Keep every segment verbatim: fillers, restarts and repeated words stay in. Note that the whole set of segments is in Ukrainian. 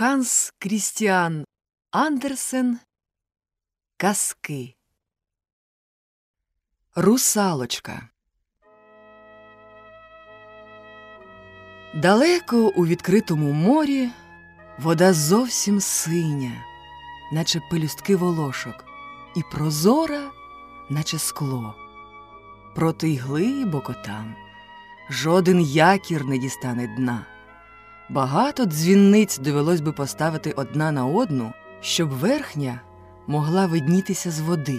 Ханс Крістіан Андерсен. Казки. Русалочка. Далеко у відкритому морі вода зовсім синя, наче пелюстки волошок, і прозора, наче скло. Проте й глибоко там жоден якір не дістане дна. Багато дзвіниць довелось би поставити одна на одну, щоб верхня могла виднітися з води.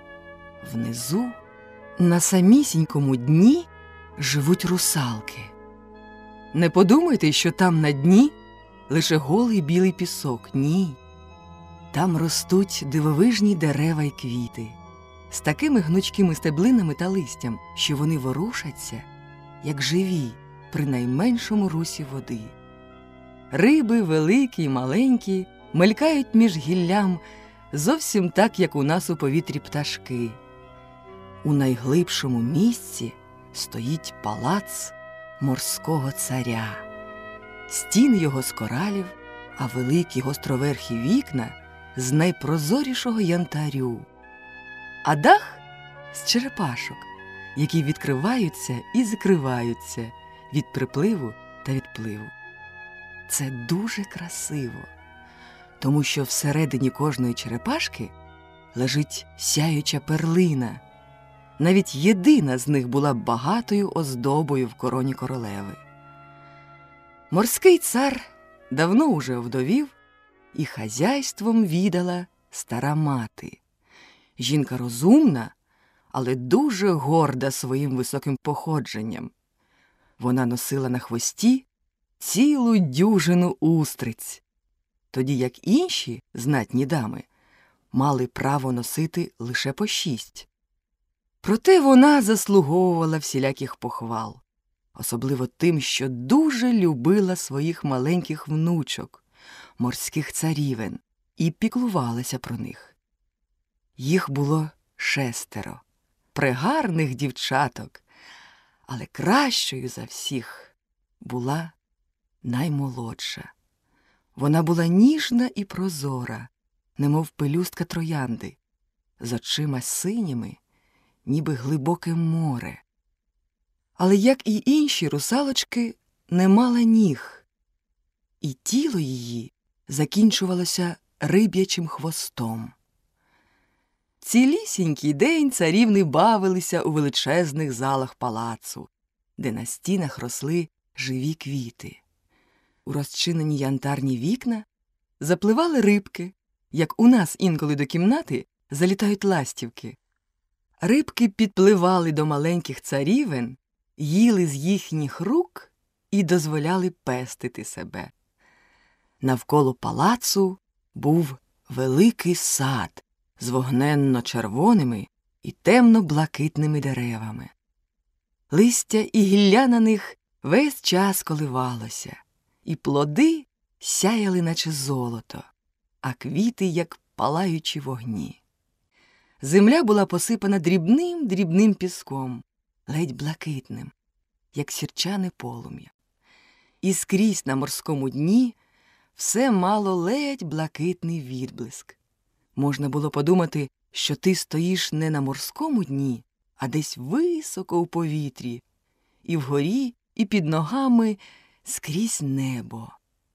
Внизу, на самісінькому дні, живуть русалки. Не подумайте, що там на дні лише голий білий пісок. Ні. Там ростуть дивовижні дерева й квіти, з такими гнучкими стеблинами та листям, що вони ворушаться, як живі при найменшому русі води. Риби великі й маленькі мелькають між гіллям зовсім так, як у нас у повітрі пташки. У найглибшому місці стоїть палац морського царя. Стіни його з коралів, а великі гостроверхі вікна з найпрозорішого янтарю. А дах з черепашок, які відкриваються і закриваються від припливу та відпливу. Це дуже красиво, тому що всередині кожної черепашки лежить сяюча перлина. Навіть єдина з них була багатою оздобою в короні королеви. Морський цар давно уже овдовів, і хазяйством відала стара мати. Жінка розумна, але дуже горда своїм високим походженням. Вона носила на хвості цілу дюжину устриць, тоді як інші знатні дами мали право носити лише по шість. Проте вона заслуговувала всіляких похвал, особливо тим, що дуже любила своїх маленьких внучок, морських царівен, і піклувалася про них. Їх було шестеро, прегарних дівчаток, але кращою за всіх була наймолодша. Вона була ніжна і прозора, немов пелюстка троянди, з очима синіми, ніби глибоке море. Але, як і інші русалочки, не мала ніг, і тіло її закінчувалося риб'ячим хвостом. Цілісінький день царівни бавилися у величезних залах палацу, де на стінах росли живі квіти. У розчинені янтарні вікна запливали рибки, як у нас інколи до кімнати залітають ластівки. Рибки підпливали до маленьких царівен, їли з їхніх рук і дозволяли пестити себе. Навколо палацу був великий сад з вогненно-червоними і темно-блакитними деревами. Листя і гілля на них весь час коливалося, і плоди сяяли, наче золото, а квіти, як палаючі вогні. Земля була посипана дрібним-дрібним піском, ледь блакитним, як сірчане полум'я. І скрізь на морському дні все мало ледь блакитний відблиск. Можна було подумати, що ти стоїш не на морському дні, а десь високо у повітрі, і вгорі, і під ногами скрізь небо.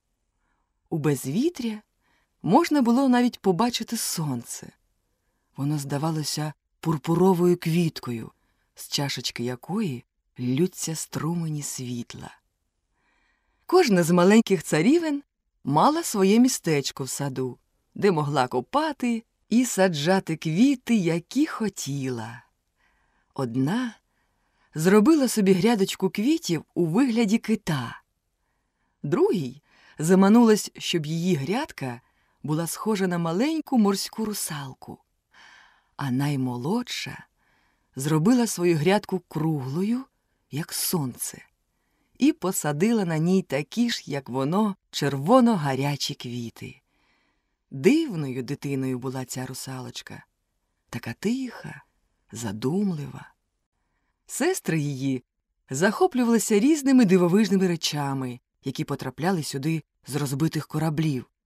У безвітря можна було навіть побачити сонце. Воно здавалося пурпуровою квіткою, з чашечки якої ллються струмені світла. Кожна з маленьких царівен мала своє містечко в саду, де могла копати і саджати квіти, які хотіла. Одна зробила собі грядочку квітів у вигляді кита. Другій заманулась, щоб її грядка була схожа на маленьку морську русалку. А наймолодша зробила свою грядку круглою, як сонце, і посадила на ній такі ж, як воно, червоно-гарячі квіти. Дивною дитиною була ця русалочка, така тиха, задумлива. Сестри її захоплювалися різними дивовижними речами, які потрапляли сюди з розбитих кораблів,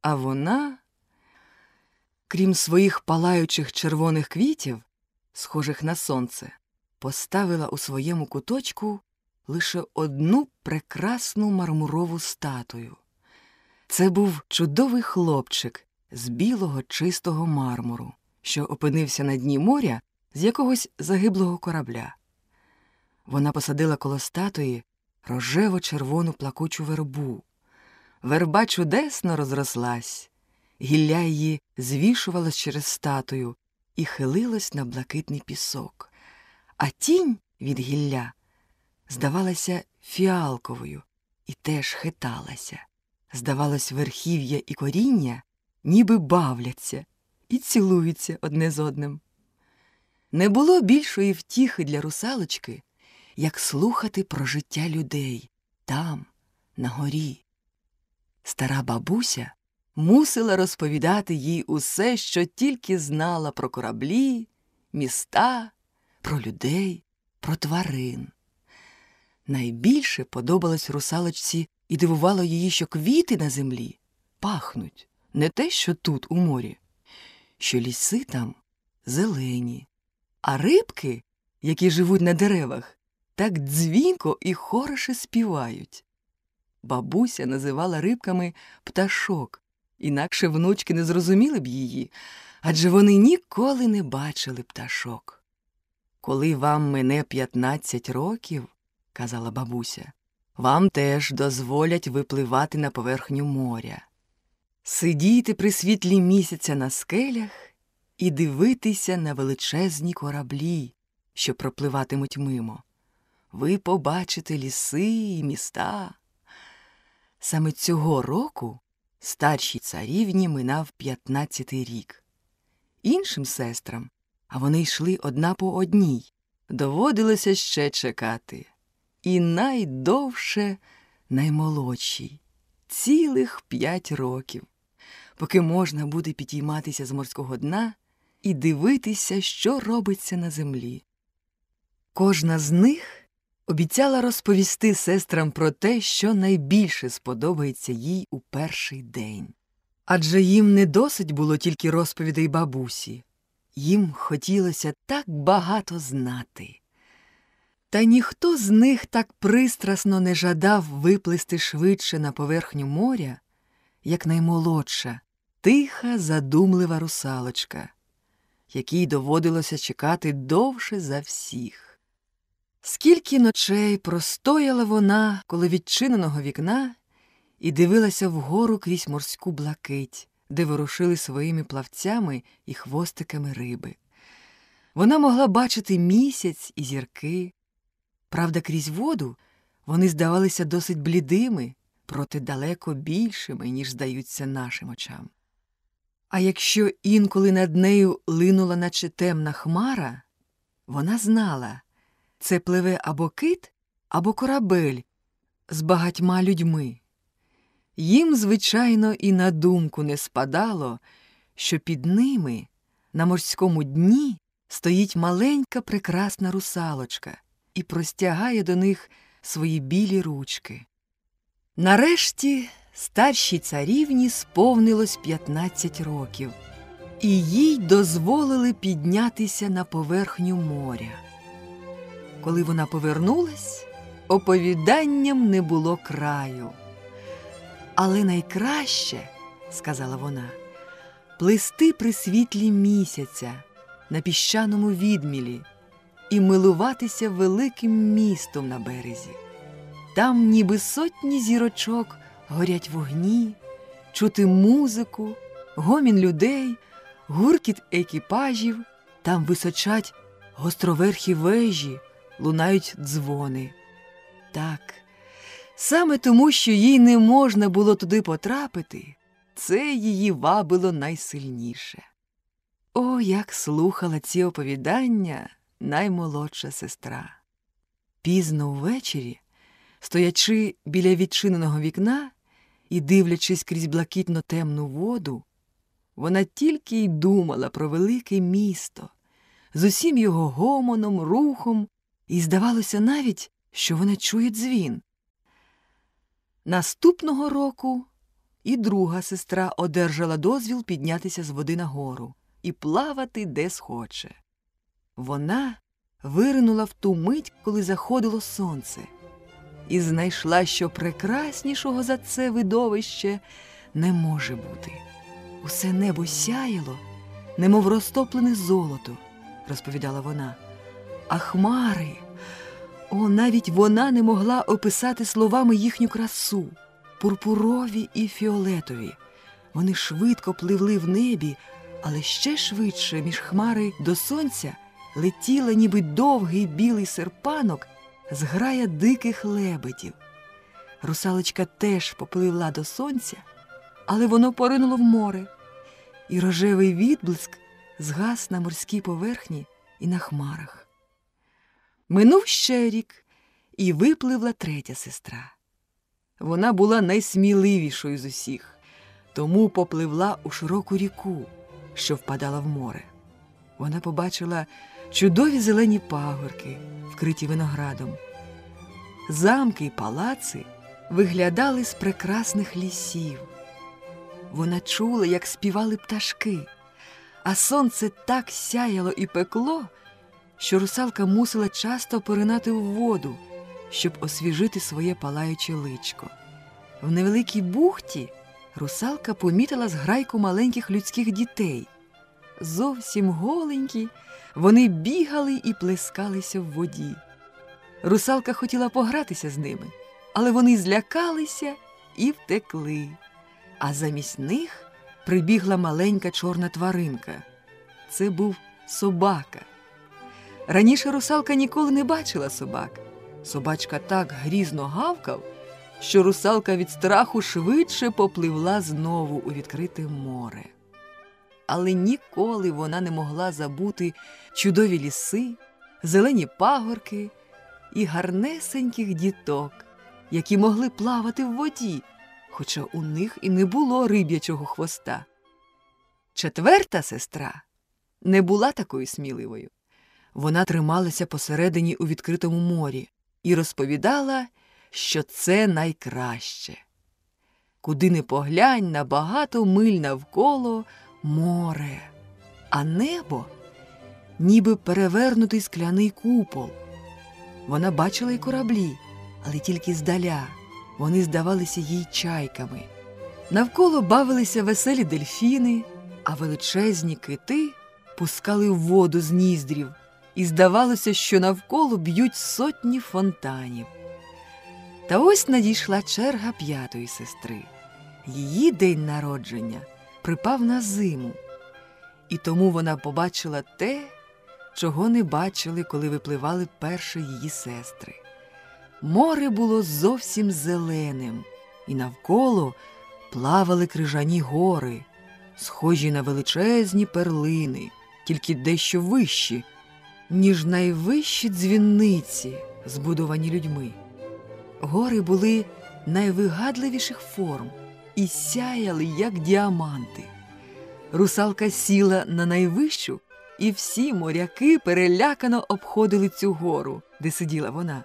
А вона, крім своїх палаючих червоних квітів, схожих на сонце, поставила у своєму куточку лише одну прекрасну мармурову статую. Це був чудовий хлопчик з білого чистого мармуру, що опинився на дні моря з якогось загиблого корабля. Вона посадила коло статуї рожево-червону плакучу вербу. Верба чудесно розрослась, гілля її звішувалось через статую і хилилось на блакитний пісок. А тінь від гілля здавалася фіалковою і теж хиталася. Здавалось, верхів'я і коріння ніби бавляться і цілуються одне з одним. Не було більшої втіхи для русалочки, як слухати про життя людей там, на горі. Стара бабуся мусила розповідати їй усе, що тільки знала про кораблі, міста, про людей, про тварин. Найбільше подобалось русалочці і дивувало її, що квіти на землі пахнуть не те, що тут, у морі, що ліси там зелені, а рибки, які живуть на деревах, так дзвінко і хороше співають. Бабуся називала рибками пташок, інакше внучки не зрозуміли б її, адже вони ніколи не бачили пташок. «Коли вам мине п'ятнадцять років, – казала бабуся, – вам теж дозволять випливати на поверхню моря, сидіти при світлі місяця на скелях і дивитися на величезні кораблі, що пропливатимуть мимо. Ви побачите ліси і міста». Саме цього року старшій царівні минав п'ятнадцятий рік. Іншим сестрам, а вони йшли одна по одній, доводилося ще чекати. І найдовше наймолодшій – цілих п'ять років, поки можна буде підійматися з морського дна і дивитися, що робиться на землі. Кожна з них обіцяла розповісти сестрам про те, що найбільше сподобається їй у перший день. Адже їм не досить було тільки розповідей бабусі. Їм хотілося так багато знати. Та ніхто з них так пристрасно не жадав виплисти швидше на поверхню моря, як наймолодша, тиха, задумлива русалочка, якій доводилося чекати довше за всіх. Скільки ночей простояла вона коло відчиненого вікна і дивилася вгору крізь морську блакить, де ворушили своїми плавцями і хвостиками риби. Вона могла бачити місяць і зірки. Правда, крізь воду вони здавалися досить блідими, проте далеко більшими, ніж здаються нашим очам. А якщо інколи над нею линула наче темна хмара, вона знала, це пливе або кит, або корабель з багатьма людьми. Їм, звичайно, і на думку не спадало, що під ними, на морському дні, стоїть маленька прекрасна русалочка і простягає до них свої білі ручки. Нарешті старшій царівні сповнилось п'ятнадцять років, і їй дозволили піднятися на поверхню моря. Коли вона повернулась, оповіданням не було краю. «Але найкраще, – сказала вона, – плисти при світлі місяця на піщаному відмілі і милуватися великим містом на березі. Там ніби сотні зірочок горять вогні, чути музику, гомін людей, гуркіт екіпажів, там височать гостроверхі вежі, лунають дзвони. Так, саме тому, що їй не можна було туди потрапити, це її вабило найсильніше. О, як слухала ці оповідання наймолодша сестра. Пізно увечері, стоячи біля відчиненого вікна і дивлячись крізь блакитно-темну воду, вона тільки й думала про велике місто, з усім його гомоном, рухом, і здавалося навіть, що вона чує дзвін. Наступного року І друга сестра одержала дозвіл піднятися з води нагору і плавати де схоче. Вона виринула в ту мить, коли заходило сонце, і знайшла, що прекраснішого за це видовище не може бути. Усе небо сяяло, немов розтоплене золото, розповідала вона. А хмари, о, навіть вона не могла описати словами їхню красу. Пурпурові і фіолетові. Вони швидко пливли в небі, але ще швидше між хмари до сонця летіла, ніби довгий білий серпанок, зграя диких лебедів. Русалочка теж попливла до сонця, але воно поринуло в море, і рожевий відблиск згас на морській поверхні і на хмарах. Минув ще рік, і випливла третя сестра. Вона була найсміливішою з усіх, тому попливла у широку ріку, що впадала в море. Вона побачила чудові зелені пагорки, вкриті виноградом. Замки й палаци виглядали з прекрасних лісів. Вона чула, як співали пташки, а сонце так сяяло і пекло, що русалка мусила часто поринати в воду, щоб освіжити своє палаюче личко. В невеликій бухті русалка помітила зграйку маленьких людських дітей. Зовсім голенькі, вони бігали і плескалися в воді. Русалка хотіла погратися з ними, але вони злякалися і втекли. А замість них прибігла маленька чорна тваринка. Це був собака. Раніше русалка ніколи не бачила собак. Собачка так грізно гавкав, що русалка від страху швидше попливла знову у відкрите море. Але ніколи вона не могла забути чудові ліси, зелені пагорки і гарнесеньких діток, які могли плавати в воді, хоча у них і не було риб'ячого хвоста. Четверта сестра не була такою сміливою. Вона трималася посередині у відкритому морі і розповідала, що це найкраще. Куди не поглянь, на багато миль навколо море, а небо ніби перевернутий скляний купол. Вона бачила й кораблі, але тільки здаля. Вони здавалися їй чайками. Навколо бавилися веселі дельфіни, а величезні кити пускали в воду з ніздрів, і здавалося, що навколо б'ють сотні фонтанів. Та ось надійшла черга п'ятої сестри. Її день народження припав на зиму, і тому вона побачила те, чого не бачили, коли випливали перші її сестри. Море було зовсім зеленим, і навколо плавали крижані гори, схожі на величезні перлини, тільки дещо вищі, ніж найвищі дзвіниці, збудовані людьми. Гори були найвигадливіших форм і сяяли, як діаманти. Русалка сіла на найвищу, і всі моряки перелякано обходили цю гору, де сиділа вона.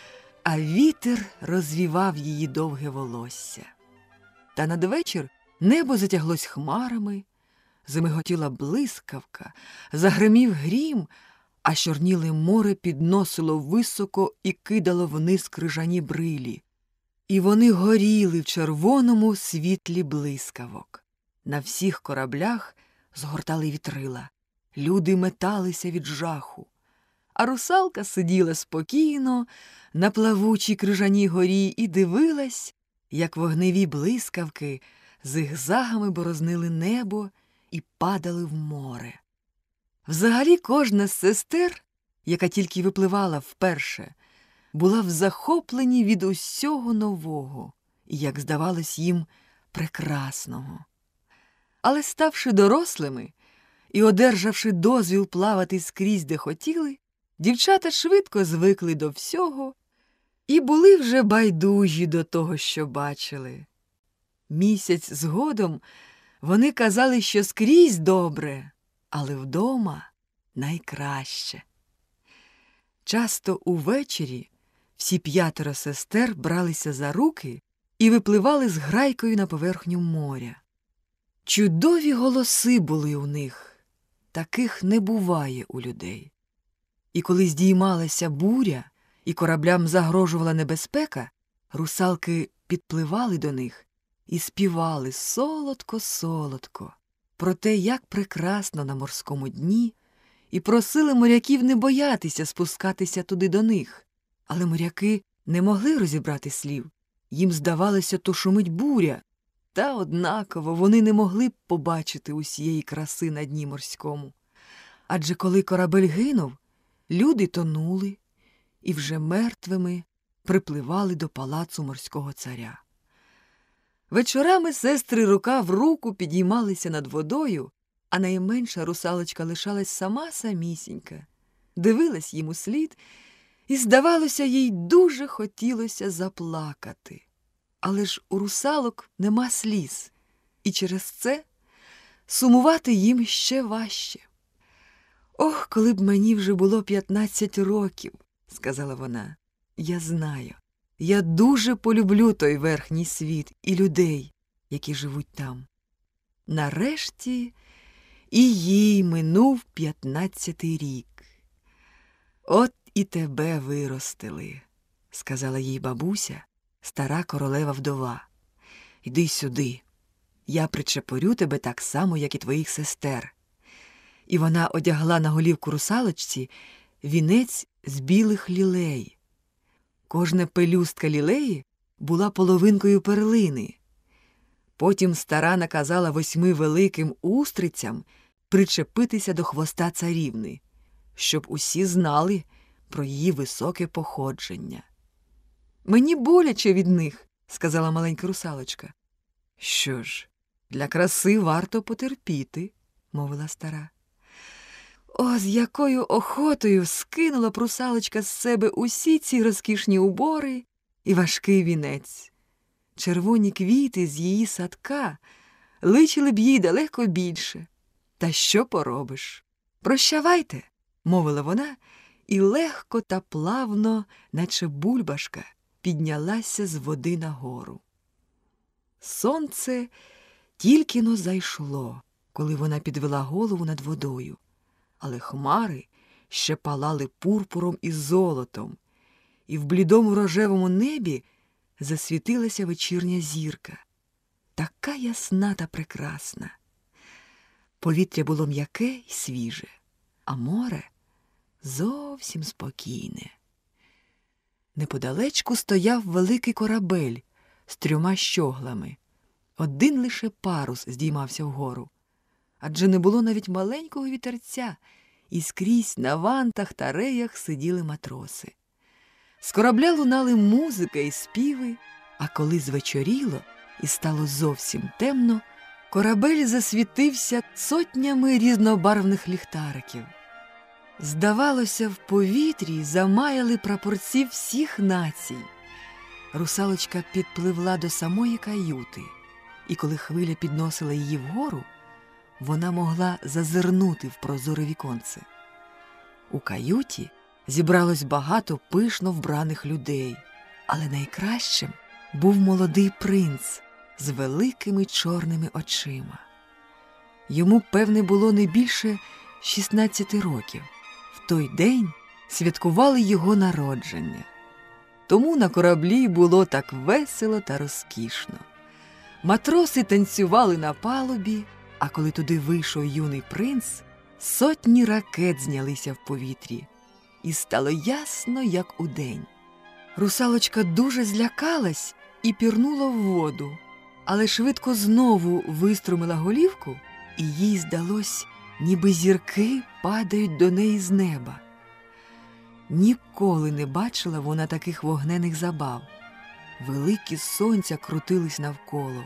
А вітер розвівав її довге волосся. Та надвечір небо затяглось хмарами, замиготіла блискавка, загримів грім, а чорніле море підносило високо і кидало вниз крижані брилі. І вони горіли в червоному світлі блискавок. На всіх кораблях згортали вітрила. Люди металися від жаху. А русалка сиділа спокійно на плавучій крижаній горі і дивилась, як вогневі блискавки зигзагами борознили небо і падали в море. Взагалі кожна з сестер, яка тільки випливала вперше, була в захопленні від усього нового і, як здавалось їм, прекрасного. Але ставши дорослими і одержавши дозвіл плавати скрізь, де хотіли, дівчата швидко звикли до всього і були вже байдужі до того, що бачили. Місяць згодом вони казали, що скрізь добре, але вдома найкраще. Часто увечері всі п'ятеро сестер бралися за руки і випливали з грайкою на поверхню моря. Чудові голоси були у них, таких не буває у людей. І коли здіймалася буря, і кораблям загрожувала небезпека, русалки підпливали до них і співали солодко-солодко про те, як прекрасно на морському дні, і просили моряків не боятися спускатися туди до них. Але моряки не могли розібрати слів. Їм здавалося, то шумить буря. Та однаково вони не могли б побачити усієї краси на дні морському. Адже коли корабель гинув, люди тонули і вже мертвими припливали до палацу морського царя. Вечорами сестри рука в руку підіймалися над водою, а найменша русалочка лишалась сама самісінька, дивилась їм услід, і, здавалося, їй дуже хотілося заплакати. Але ж у русалок нема сліз, і через це сумувати їм ще важче. «Ох, коли б мені вже було п'ятнадцять років», – сказала вона, – «я знаю, я дуже полюблю той верхній світ і людей, які живуть там». Нарешті і їй минув п'ятнадцятий рік. «От і тебе виростили», – сказала їй бабуся, стара королева вдова. «Йди сюди, я причепорю тебе так само, як і твоїх сестер». І вона одягла на голівку русалочці вінець з білих лілей. Кожна пелюстка лілеї була половинкою перлини. Потім стара наказала восьми великим устрицям причепитися до хвоста царівни, щоб усі знали про її високе походження. «Мені боляче від них», – сказала маленька русалочка. «Що ж, для краси варто потерпіти», – мовила стара. О, з якою охотою скинула б русалочка з себе усі ці розкішні убори і важкий вінець. Червоні квіти з її садка личили б їй далеко більше. Та що поробиш? «Прощавайте», – мовила вона, і легко та плавно, наче бульбашка, піднялася з води нагору. Сонце тільки-но зайшло, коли вона підвела голову над водою, але хмари ще палали пурпуром і золотом, і в блідому рожевому небі засвітилася вечірня зірка, така ясна та прекрасна. Повітря було м'яке й свіже, а море зовсім спокійне. Неподалечку стояв великий корабель з трьома щоглами. Один лише парус здіймався вгору, адже не було навіть маленького вітерця, і скрізь на вантах та реях сиділи матроси. З корабля лунали музика і співи, а коли звечоріло і стало зовсім темно, корабель засвітився сотнями різнобарвних ліхтариків. Здавалося, в повітрі замаяли прапорці всіх націй. Русалочка підпливла до самої каюти, і коли хвиля підносила її вгору, вона могла зазирнути в прозоре віконце. У каюті зібралось багато пишно вбраних людей, але найкращим був молодий принц з великими чорними очима. Йому, певне, було не більше шістнадцяти років. В той день святкували його народження. Тому на кораблі було так весело та розкішно. Матроси танцювали на палубі, а коли туди вийшов юний принц, сотні ракет знялися в повітрі. І стало ясно, як удень. Русалочка дуже злякалась і пірнула в воду, але швидко знову виструмила голівку, і їй здалось, ніби зірки падають до неї з неба. Ніколи не бачила вона таких вогнених забав. Великі сонця крутились навколо.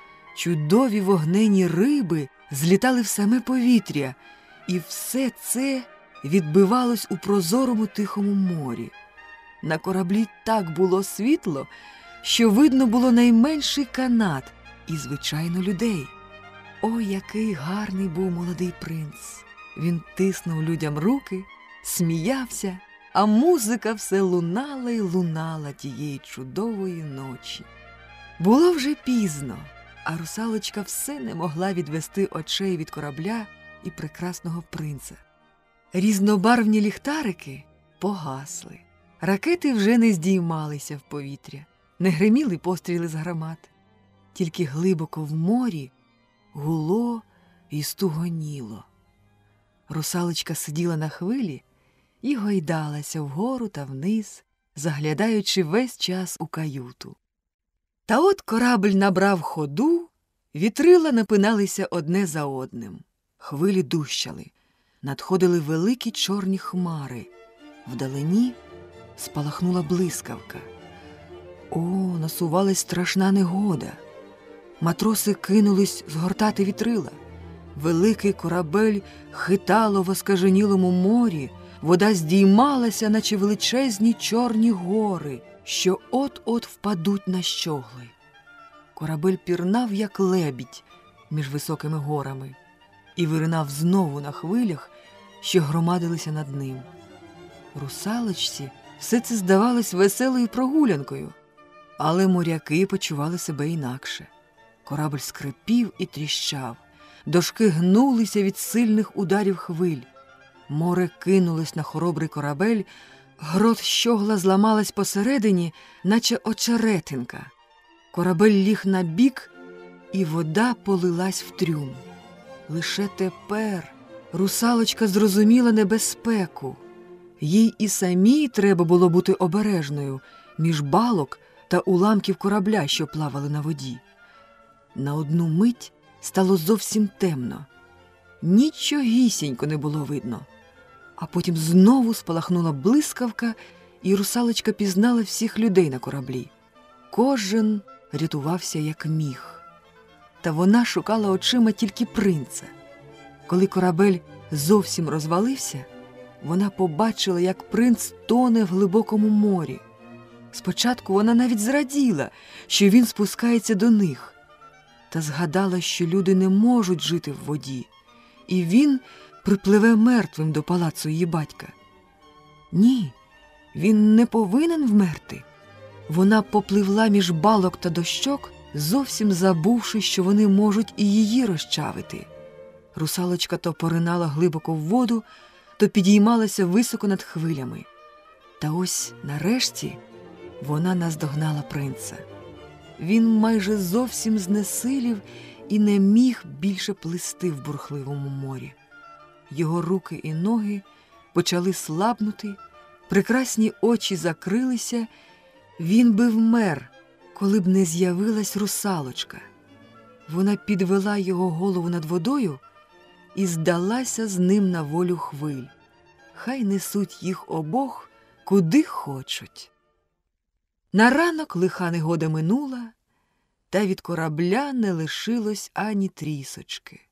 Чудові вогнені риби злітали в саме повітря, і все це відбивалось у прозорому тихому морі. На кораблі так було світло, що видно було найменший канат і, звичайно, людей. Ой, який гарний був молодий принц! Він тиснув людям руки, сміявся, а музика все лунала й лунала тієї чудової ночі. Було вже пізно, а русалочка все не могла відвести очей від корабля і прекрасного принца. Різнобарвні ліхтарики погасли. Ракети вже не здіймалися в повітря, не гриміли постріли з гармат. Тільки глибоко в морі гуло і стугоніло. Русалочка сиділа на хвилі і гойдалася вгору та вниз, заглядаючи весь час у каюту. Та от корабль набрав ходу, вітрила напиналися одне за одним. Хвилі дущали, надходили великі чорні хмари. Вдалині спалахнула блискавка. О, насувалась страшна негода. Матроси кинулись згортати вітрила. Великий корабель хитало в оскаженілому морі, вода здіймалася, наче величезні чорні гори, що от-от впадуть на щогли. Корабель пірнав, як лебідь, між високими горами, і виринав знову на хвилях, що громадилися над ним. Русалочці все це здавалось веселою прогулянкою, але моряки почували себе інакше. Корабль скрипів і тріщав, дошки гнулися від сильних ударів хвиль. Море кинулось на хоробрий корабель, грот щогла зламалась посередині, наче очеретинка. Корабель ліг на бік, і вода полилась в трюм. Лише тепер русалочка зрозуміла небезпеку. Їй і самій треба було бути обережною між балок та уламків корабля, що плавали на воді. На одну мить стало зовсім темно. Нічогісінько не було видно. А потім знову спалахнула блискавка, і русалочка пізнала всіх людей на кораблі. Кожен рятувався як міг. Та вона шукала очима тільки принца. Коли корабель зовсім розвалився, вона побачила, як принц тоне в глибокому морі. Спочатку вона навіть зраділа, що він спускається до них. Та згадала, що люди не можуть жити в воді, і він припливе мертвим до палацу її батька. Ні, він не повинен вмерти. Вона попливла між балок та дощок, зовсім забувши, що вони можуть і її розчавити. Русалочка то поринала глибоко в воду, то підіймалася високо над хвилями. Та ось нарешті вона наздогнала принца. Він майже зовсім знесилів і не міг більше плисти в бурхливому морі. Його руки і ноги почали слабнути, прекрасні очі закрилися, він би вмер, коли б не з'явилась русалочка. Вона підвела його голову над водою і здалася з ним на волю хвиль. Хай несуть їх обох, куди хочуть. На ранок лиха негода минула, та від корабля не лишилось ані трісочки.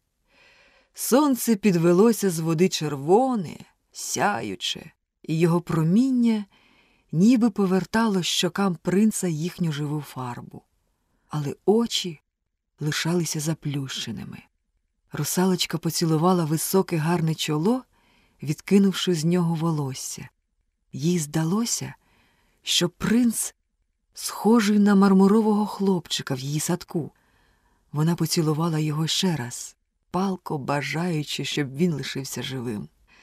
Сонце підвелося з води червоне, сяюче, і його проміння ніби повертало щокам принца їхню живу фарбу. Але очі лишалися заплющеними. Русалочка поцілувала високе гарне чоло, відкинувши з нього волосся. Їй здалося, що принц схожий на мармурового хлопчика в її садку. Вона поцілувала його ще раз, палко бажаючи, щоб він лишився живим.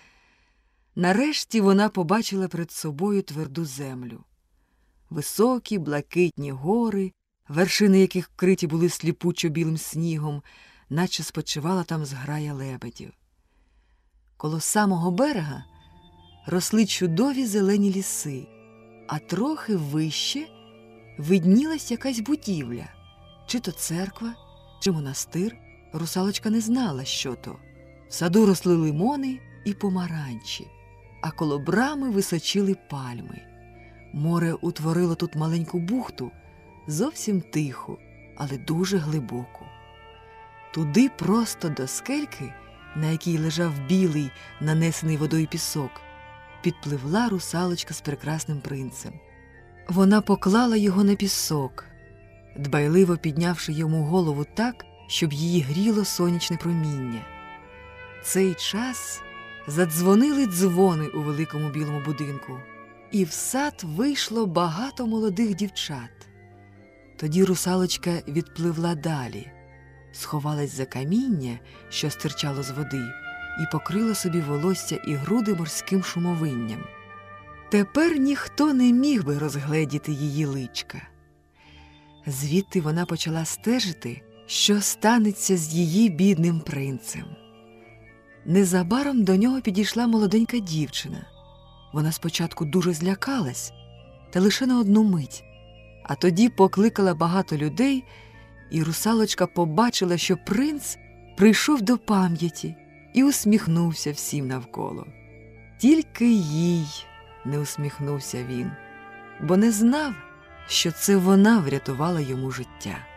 Нарешті вона побачила перед собою тверду землю. Високі, блакитні гори, вершини яких вкриті були сліпучо білим снігом, наче спочивала там зграя лебедів. Коло самого берега росли чудові зелені ліси, а трохи вище виднілась якась будівля, чи то церква, чи монастир. Русалочка не знала, що то. В саду росли лимони і помаранчі, а коло брами височили пальми. Море утворило тут маленьку бухту, зовсім тиху, але дуже глибоку. Туди просто до скельки, на якій лежав білий, нанесений водою пісок, підпливла русалочка з прекрасним принцем. Вона поклала його на пісок, дбайливо піднявши йому голову так, щоб її гріло сонячне проміння. Цей час задзвонили дзвони у великому білому будинку, і в сад вийшло багато молодих дівчат. Тоді русалочка відпливла далі, сховалась за каміння, що стирчало з води, і покрила собі волосся і груди морським шумовинням. Тепер ніхто не міг би розгледіти її личка. Звідти вона почала стежити, що станеться з її бідним принцем. Незабаром до нього підійшла молоденька дівчина. Вона спочатку дуже злякалась, та лише на одну мить. А тоді покликала багато людей, і русалочка побачила, що принц прийшов до пам'яті і усміхнувся всім навколо. Тільки їй не усміхнувся він, бо не знав, що це вона врятувала йому життя.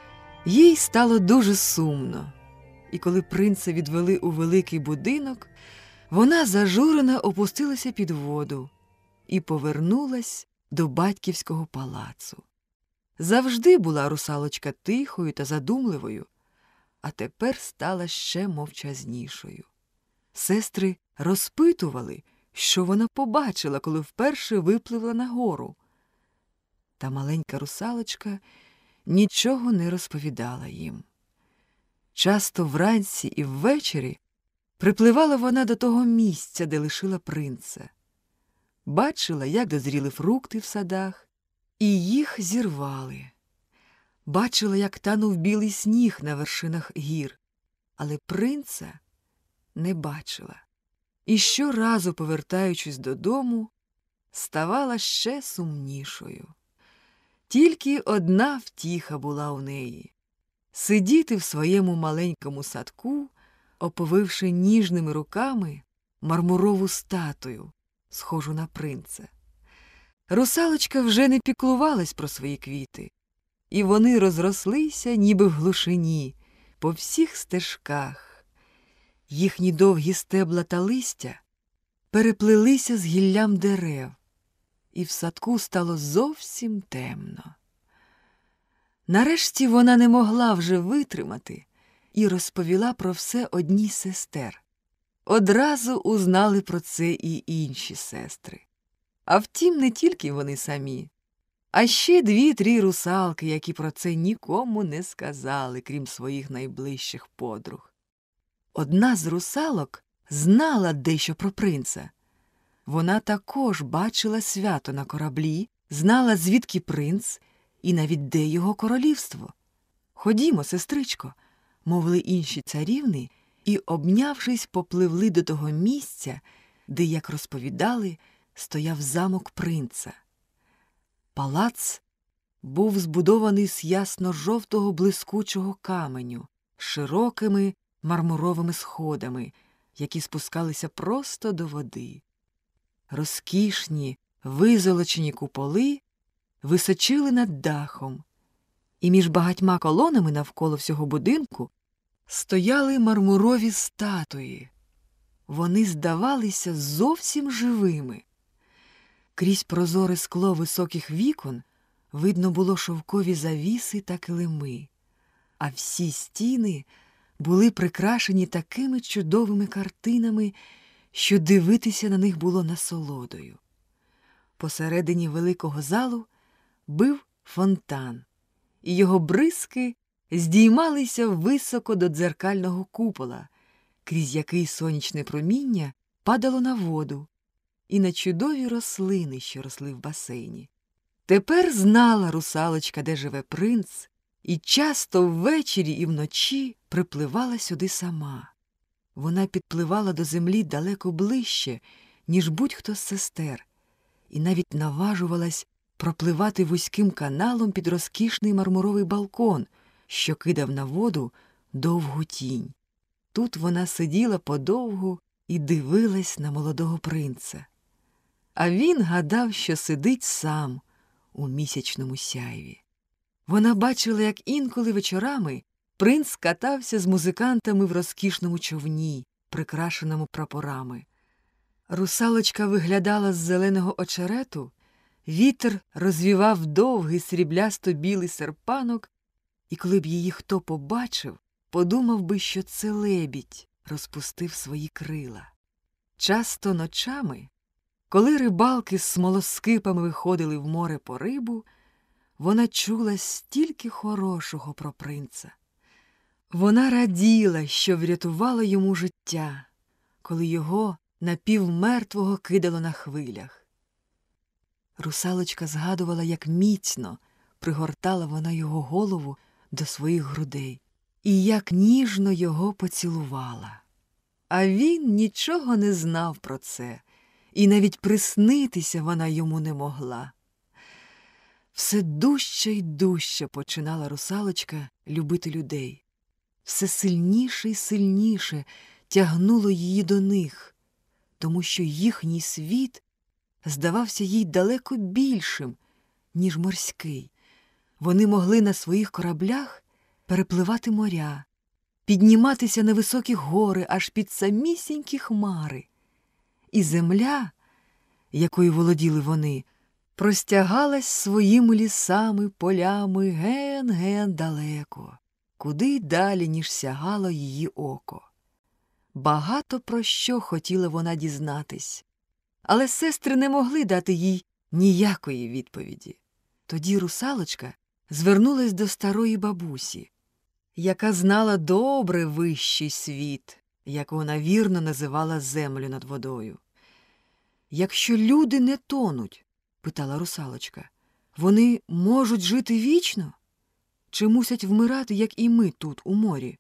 Їй стало дуже сумно, і коли принца відвели у великий будинок, вона зажурена опустилася під воду і повернулась до батьківського палацу. Завжди була русалочка тихою та задумливою, а тепер стала ще мовчазнішою. Сестри розпитували, що вона побачила, коли вперше випливла на гору. Та маленька русалочка нічого не розповідала їм. Часто вранці і ввечері припливала вона до того місця, де лишила принца. Бачила, як дозріли фрукти в садах, і їх зірвали. Бачила, як танув білий сніг на вершинах гір, але принца не бачила. І щоразу, повертаючись додому, ставала ще сумнішою. Тільки одна втіха була у неї – сидіти в своєму маленькому садку, оповивши ніжними руками мармурову статую, схожу на принца. Русалочка вже не піклувалась про свої квіти, і вони розрослися, ніби в глушині, по всіх стежках. Їхні довгі стебла та листя переплелися з гіллям дерев, і в садку стало зовсім темно. Нарешті вона не могла вже витримати і розповіла про все одній з сестер. Одразу узнали про це і інші сестри. А втім, не тільки вони самі, а ще дві-три русалки, які про це нікому не сказали, крім своїх найближчих подруг. Одна з русалок знала дещо про принца. Вона також бачила свято на кораблі, знала, звідки принц і навіть де його королівство. «Ходімо, сестричко», – мовили інші царівни, і, обнявшись, попливли до того місця, де, як розповідали, стояв замок принца. Палац був збудований з ясно-жовтого блискучого каменю, широкими мармуровими сходами, які спускалися просто до води. Розкішні, визолочені куполи височили над дахом, і між багатьма колонами навколо всього будинку стояли мармурові статуї. Вони здавалися зовсім живими. Крізь прозоре скло високих вікон видно було шовкові завіси та килими, а всі стіни були прикрашені такими чудовими картинами, що дивитися на них було насолодою. Посередині великого залу бив фонтан, і його бризки здіймалися високо до дзеркального купола, крізь який сонячне проміння падало на воду і на чудові рослини, що росли в басейні. Тепер знала русалочка, де живе принц, і часто ввечері і вночі припливала сюди сама. Вона підпливала до землі далеко ближче, ніж будь-хто з сестер, і навіть наважувалась пропливати вузьким каналом під розкішний мармуровий балкон, що кидав на воду довгу тінь. Тут вона сиділа подовгу і дивилась на молодого принца. А він гадав, що сидить сам у місячному сяйві. Вона бачила, як інколи вечорами принц катався з музикантами в розкішному човні, прикрашеному прапорами. Русалочка виглядала з зеленого очерету, вітер розвівав довгий сріблясто-білий серпанок, і коли б її хто побачив, подумав би, що це лебідь розпустив свої крила. Часто ночами, коли рибалки з смолоскипами виходили в море по рибу, вона чула стільки хорошого про принца. Вона раділа, що врятувала йому життя, коли його напівмертвого кидало на хвилях. Русалочка згадувала, як міцно пригортала вона його голову до своїх грудей і як ніжно його поцілувала. А він нічого не знав про це, і навіть приснитися вона йому не могла. Все дужче й дужче починала русалочка любити людей. Все сильніше й сильніше тягнуло її до них, тому що їхній світ здавався їй далеко більшим, ніж морський. Вони могли на своїх кораблях перепливати моря, підніматися на високі гори аж під самісінькі хмари. І земля, якою володіли вони, простягалась своїми лісами, полями ген-ген далеко, куди далі, ніж сягало її око. Багато про що хотіла вона дізнатись, але сестри не могли дати їй ніякої відповіді. Тоді русалочка звернулась до старої бабусі, яка знала добре вищий світ, як вона вірно називала землю над водою. «Якщо люди не тонуть, – питала русалочка, – вони можуть жити вічно? Чи мусять вмирати, як і ми тут, у морі?»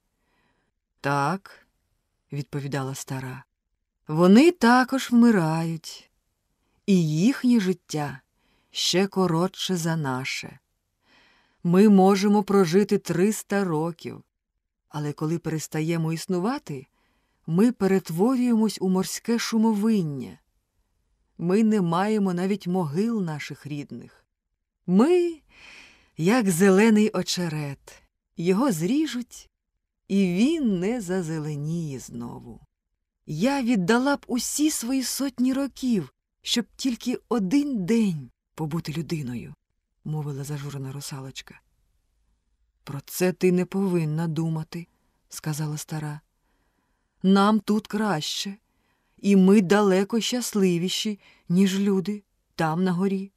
«Так, – відповідала стара, – вони також вмирають, і їхнє життя ще коротше за наше. Ми можемо прожити триста років, але коли перестаємо існувати, ми перетворюємось у морське шумовиння. Ми не маємо навіть могил наших рідних. Ми, як зелений очерет, його зріжуть, і він не зазеленіє знову. Я віддала б усі свої сотні років, щоб тільки один день побути людиною», – мовила зажурена русалочка. «Про це ти не повинна думати», – сказала стара. «Нам тут краще, і ми далеко щасливіші, ніж люди там на горі».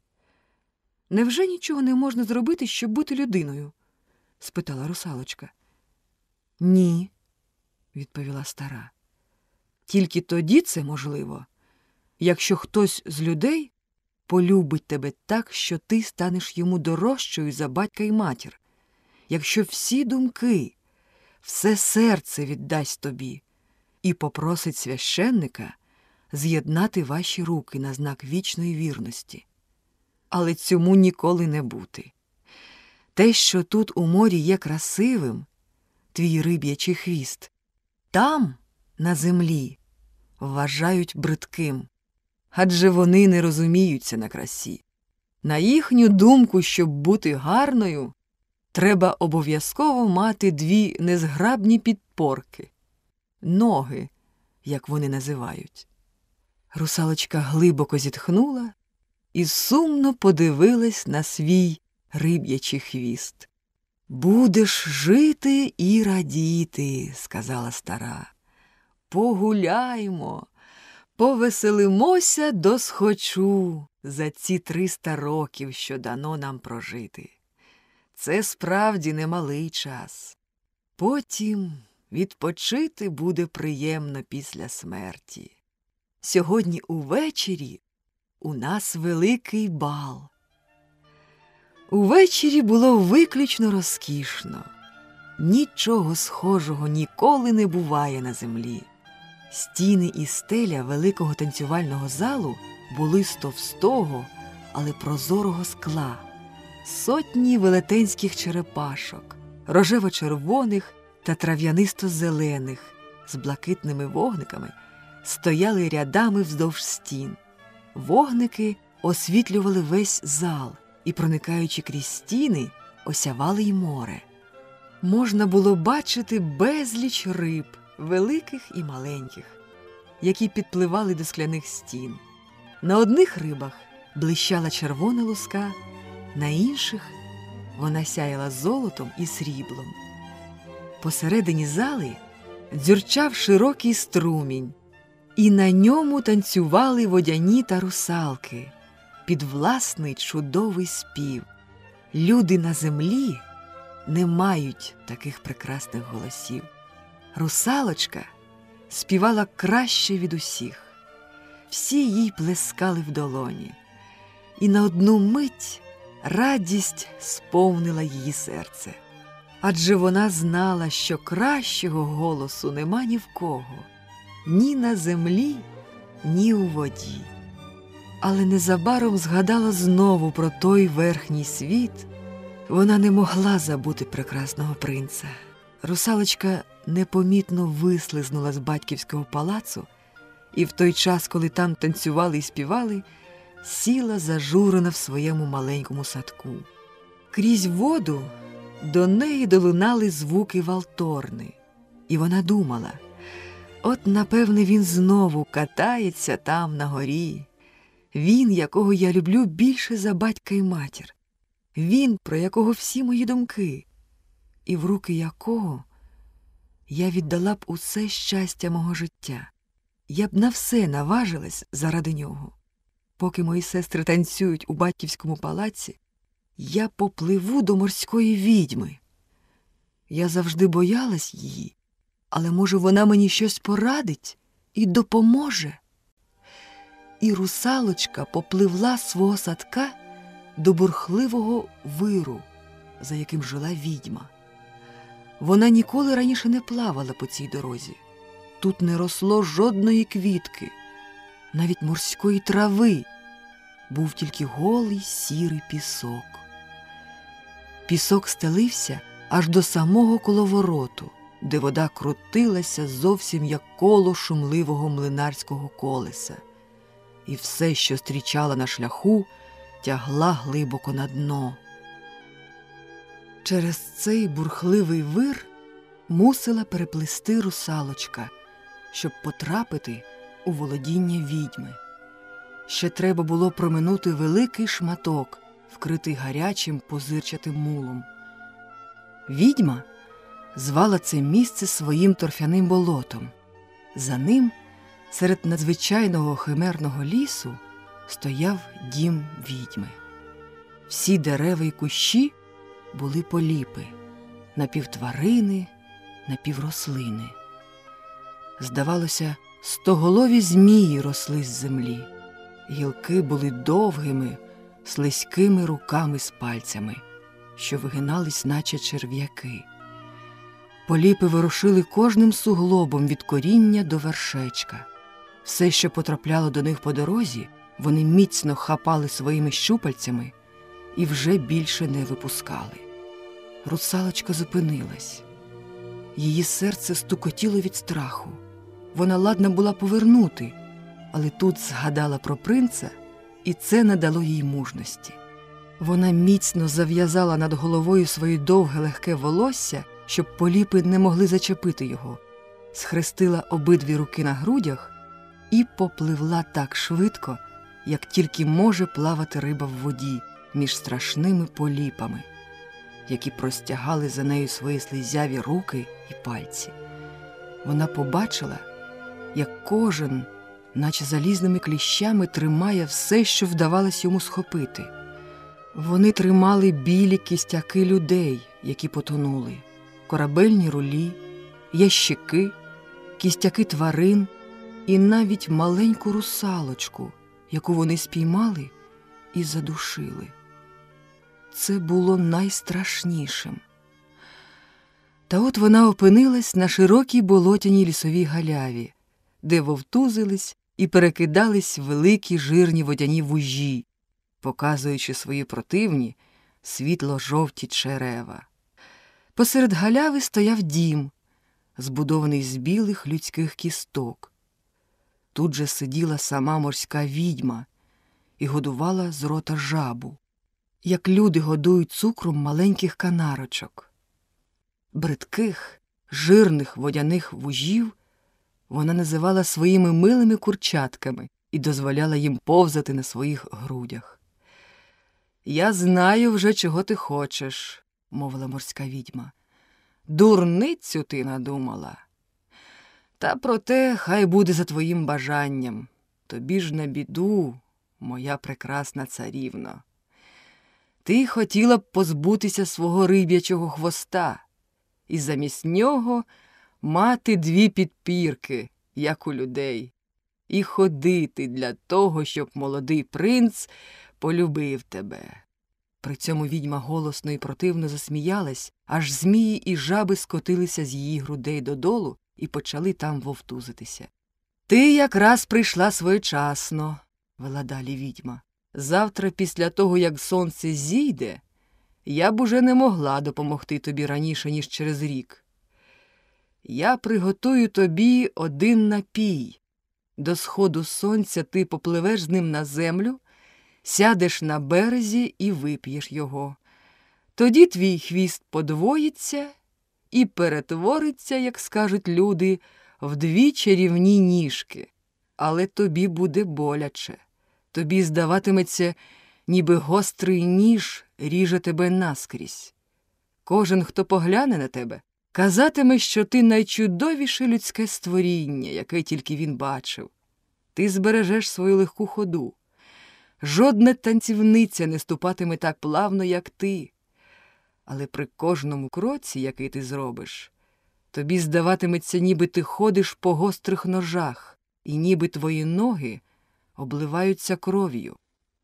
«Невже нічого не можна зробити, щоб бути людиною?» – спитала русалочка. «Ні», – відповіла стара. «Тільки тоді це можливо, якщо хтось з людей полюбить тебе так, що ти станеш йому дорожчою за батька й матір, якщо всі думки, все серце віддасть тобі і попросить священника з'єднати ваші руки на знак вічної вірності. Але цьому ніколи не бути. Те, що тут у морі є красивим, твій риб'ячий хвіст, там, на землі, вважають бридким, адже вони не розуміються на красі. На їхню думку, щоб бути гарною, треба обов'язково мати дві незграбні підпорки – ноги, як вони називають». Русалочка глибоко зітхнула і сумно подивилась на свій риб'ячий хвіст. «Будеш жити і радіти», – сказала стара. «Погуляймо, повеселимося досхочу за ці триста років, що дано нам прожити. Це справді немалий час. Потім відпочити буде приємно після смерті. Сьогодні увечері у нас великий бал». Увечері було виключно розкішно. Нічого схожого ніколи не буває на землі. Стіни і стеля великого танцювального залу були з товстого, але прозорого скла. Сотні велетенських черепашок, рожево-червоних та трав'янисто-зелених, з блакитними вогниками, стояли рядами вздовж стін. Вогники освітлювали весь зал і, проникаючи крізь стіни, осявали й море. Можна було бачити безліч риб, великих і маленьких, які підпливали до скляних стін. На одних рибах блищала червона луска, на інших вона сяяла золотом і сріблом. Посередині зали дзюрчав широкий струмінь, і на ньому танцювали водяні та русалки під власний чудовий спів. Люди на землі не мають таких прекрасних голосів. Русалочка співала краще від усіх. Всі їй плескали в долоні. І на одну мить радість сповнила її серце. Адже вона знала, що кращого голосу нема ні в кого, ні на землі, ні у воді. Але незабаром згадала знову про той верхній світ. Вона не могла забути прекрасного принца. Русалочка непомітно вислизнула з батьківського палацу і в той час, коли там танцювали і співали, сіла зажурена в своєму маленькому садку. Крізь воду до неї долунали звуки валторни, і вона думала, от, напевне, він знову катається там на горі. Він, якого я люблю більше за батька і матір. Він, про якого всі мої думки, і в руки якого я віддала б усе щастя мого життя. Я б на все наважилась заради нього. Поки мої сестри танцюють у батьківському палаці, я попливу до морської відьми. Я завжди боялась її, але, може, вона мені щось порадить і допоможе. І русалочка попливла з свого садка до бурхливого виру, за яким жила відьма. Вона ніколи раніше не плавала по цій дорозі. Тут не росло жодної квітки, навіть морської трави. Був тільки голий сірий пісок. Пісок стелився аж до самого коловороту, де вода крутилася зовсім як коло шумливого млинарського колеса. І все, що зустрічала на шляху, тягла глибоко на дно. Через цей бурхливий вир мусила переплисти русалочка, щоб потрапити у володіння відьми. Ще треба було проминути великий шматок, вкритий гарячим позирчатим мулом. Відьма звала це місце своїм торфяним болотом. За ним, серед надзвичайного химерного лісу, стояв дім відьми. Всі дерева й кущі були поліпи, напівтварини, напіврослини. Здавалося, стоголові змії росли з землі. Гілки були довгими, слизькими руками з пальцями, що вигинались, наче черв'яки. Поліпи ворушили кожним суглобом від коріння до вершечка. Все, що потрапляло до них по дорозі, вони міцно хапали своїми щупальцями і вже більше не випускали. Русалочка зупинилась. Її серце стукотіло від страху. Вона ладна була повернути, але тут згадала про принца, і це надало їй мужності. Вона міцно зав'язала над головою своє довге легке волосся, щоб поліпи не могли зачепити його, схрестила обидві руки на грудях і попливла так швидко, як тільки може плавати риба в воді між страшними поліпами, які простягали за нею свої слизяві руки і пальці. Вона побачила, як кожен, наче залізними кліщами, тримає все, що вдавалось йому схопити. Вони тримали білі кістяки людей, які потонули, корабельні рулі, ящики, кістяки тварин і навіть маленьку русалочку, яку вони спіймали і задушили. Це було найстрашнішим. Та от вона опинилась на широкій болотяній лісовій галяві, де вовтузились і перекидались великі жирні водяні вужі, показуючи свої противні світло-жовті черева. Посеред галяви стояв дім, збудований з білих людських кісток. Тут же сиділа сама морська відьма і годувала з рота жабу, як люди годують цукром маленьких канарочок. Бридких, жирних водяних вужів вона називала своїми милими курчатками і дозволяла їм повзати на своїх грудях. «Я знаю вже, чого ти хочеш», – мовила морська відьма. «Дурницю ти надумала. Та проте хай буде за твоїм бажанням. Тобі ж на біду, моя прекрасна царівно. Ти хотіла б позбутися свого риб'ячого хвоста і замість нього мати дві підпірки, як у людей, і ходити для того, щоб молодий принц полюбив тебе. При цьому відьма голосно і противно засміялась, аж змії і жаби скотилися з її грудей додолу і почали там вовтузитися. «Ти якраз прийшла своєчасно», – вела далі відьма. «Завтра, після того, як сонце зійде, я б уже не могла допомогти тобі раніше, ніж через рік. Я приготую тобі один напій. До сходу сонця ти попливеш з ним на землю, сядеш на березі і вип'єш його. Тоді твій хвіст подвоїться і перетвориться, як скажуть люди, в дві чарівні ніжки. Але тобі буде боляче. Тобі здаватиметься, ніби гострий ніж ріже тебе наскрізь. Кожен, хто погляне на тебе, казатиме, що ти найчудовіше людське створіння, яке тільки він бачив. Ти збережеш свою легку ходу. Жодна танцівниця не ступатиме так плавно, як ти. Але при кожному кроці, який ти зробиш, тобі здаватиметься, ніби ти ходиш по гострих ножах, і ніби твої ноги обливаються кров'ю.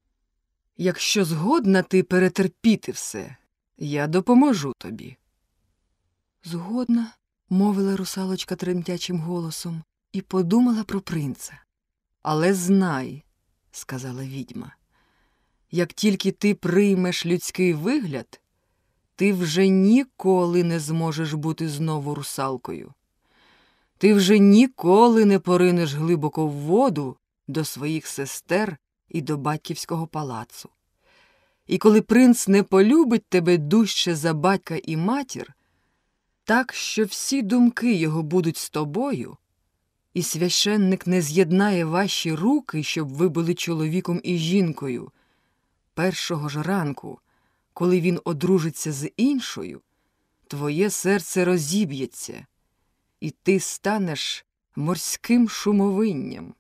Якщо згодна ти перетерпіти все, я допоможу тобі». «Згодна», – мовила русалочка тремтячим голосом і подумала про принца. «Але знай», – сказала відьма, – «як тільки ти приймеш людський вигляд, ти вже ніколи не зможеш бути знову русалкою. Ти вже ніколи не поринеш глибоко в воду до своїх сестер і до батьківського палацу. І коли принц не полюбить тебе дужче за батька і матір, так, що всі думки його будуть з тобою, і священник не з'єднає ваші руки, щоб ви були чоловіком і жінкою, першого ж ранку, коли він одружиться з іншою, твоє серце розіб'ється, і ти станеш морським шумовинням».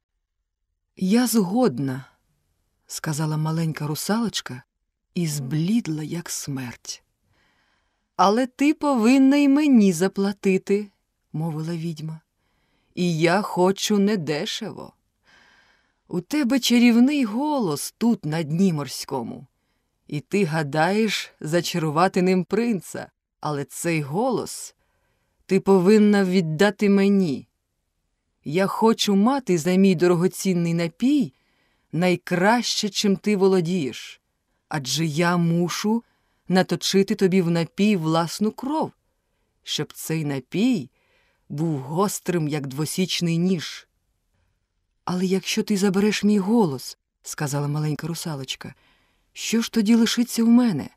«Я згодна», – сказала маленька русалочка і зблідла, як смерть. «Але ти повинна й мені заплатити», – мовила відьма. «І я хочу недешево. У тебе чарівний голос тут, на дні морському, і ти гадаєш зачарувати ним принца, але цей голос ти повинна віддати мені. Я хочу мати за мій дорогоцінний напій найкраще, чим ти володієш, адже я мушу наточити тобі в напій власну кров, щоб цей напій був гострим, як двосічний ніж». «Але якщо ти забереш мій голос, – сказала маленька русалочка, – що ж тоді лишиться в мене?»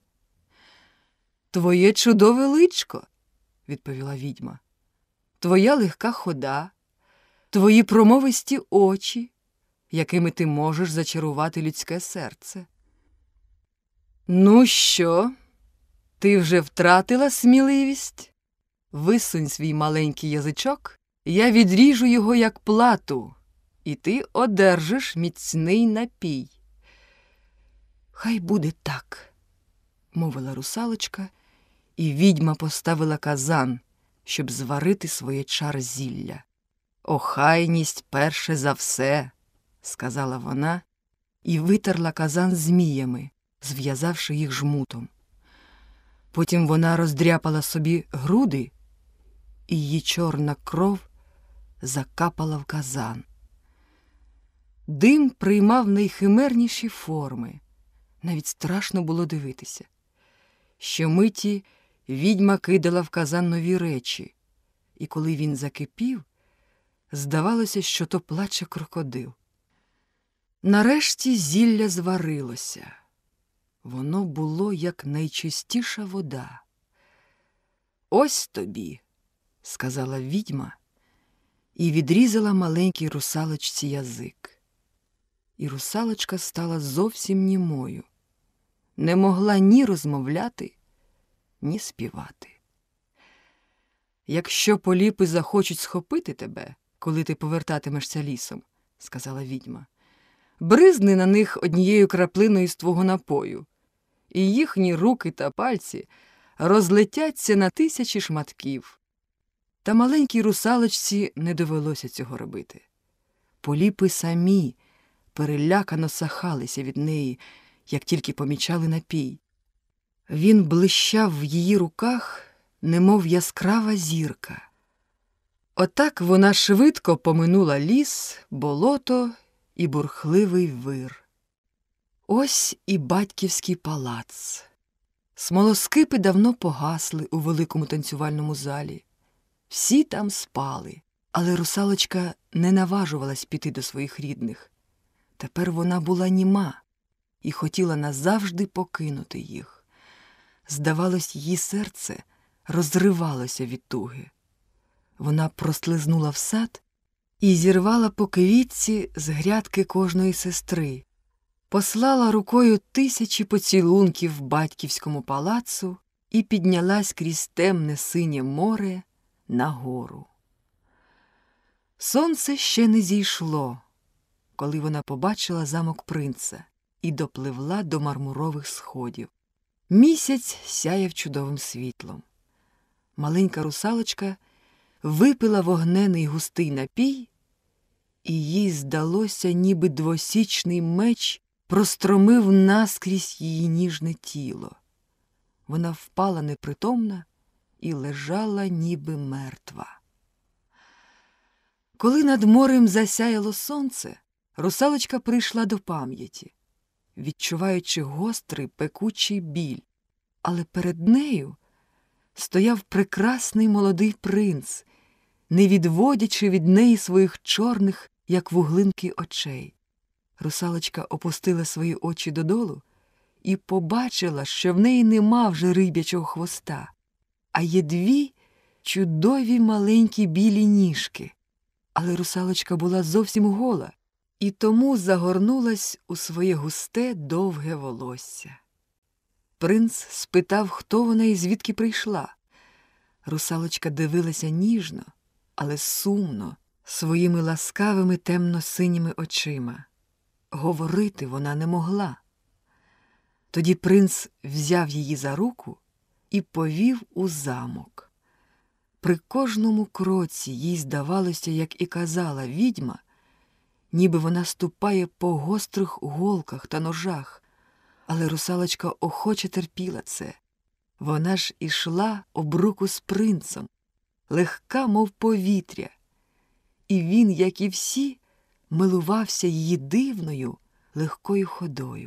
«Твоє чудове личко», – відповіла відьма, – «твоя легка хода, твої промовисті очі, якими ти можеш зачарувати людське серце». «Ну що, ти вже втратила сміливість? Висунь свій маленький язичок, я відріжу його, як плату, і ти одержиш міцний напій». «Хай буде так», – мовила русалочка, і відьма поставила казан, щоб зварити своє чар зілля. «Охайність перше за все», – сказала вона, і витерла казан зміями, зв'язавши їх жмутом. Потім вона роздряпала собі груди, і її чорна кров закапала в казан. Дим приймав найхимерніші форми, навіть страшно було дивитися. Щомиті відьма кидала в казан нові речі, і коли він закипів, здавалося, що то плаче крокодил. Нарешті зілля зварилося. Воно було, як найчистіша вода. «Ось тобі», – сказала відьма, і відрізала маленькій русалочці язик. І русалочка стала зовсім німою, не могла ні розмовляти, ні співати. «Якщо поліпи захочуть схопити тебе, коли ти повертатимешся лісом, – сказала відьма, – бризни на них однією краплиною з твого напою, і їхні руки та пальці розлетяться на тисячі шматків. Та маленькій русалочці не довелося цього робити. Поліпи самі перелякано сахалися від неї, як тільки помічали напій. Він блищав в її руках, немов яскрава зірка. Отак вона швидко поминула ліс, болото і бурхливий вир. Ось і батьківський палац. Смолоскипи давно погасли у великому танцювальному залі. Всі там спали, але русалочка не наважувалась піти до своїх рідних. Тепер вона була німа і хотіла назавжди покинути їх. Здавалось, її серце розривалося від туги. Вона прослизнула в сад і зірвала по квітці з грядки кожної сестри, послала рукою тисячі поцілунків батьківському палацу і піднялась крізь темне синє море нагору. Сонце ще не зійшло, коли вона побачила замок принца і допливла до мармурових сходів. Місяць сяяв чудовим світлом. Маленька русалочка випила вогнений густий напій, і їй здалося, ніби двосічний меч простромив наскрізь її ніжне тіло. Вона впала непритомна і лежала, ніби мертва. Коли над морем засяяло сонце, русалочка прийшла до пам'яті, відчуваючи гострий пекучий біль. Але перед нею стояв прекрасний молодий принц, не відводячи від неї своїх чорних, як вуглинки, очей. Русалочка опустила свої очі додолу і побачила, що в неї нема вже риб'ячого хвоста, а є дві чудові маленькі білі ніжки. Але русалочка була зовсім гола і тому загорнулась у своє густе довге волосся. Принц спитав, хто вона і звідки прийшла. Русалочка дивилася ніжно, але сумно, своїми ласкавими темно-синіми очима. Говорити вона не могла. Тоді принц взяв її за руку і повів у замок. При кожному кроці їй здавалося, як і казала відьма, ніби вона ступає по гострих голках та ножах, але русалочка охоче терпіла це. Вона ж ішла об руку з принцем, легка, мов повітря, і він, як і всі, милувався її дивною, легкою ходою.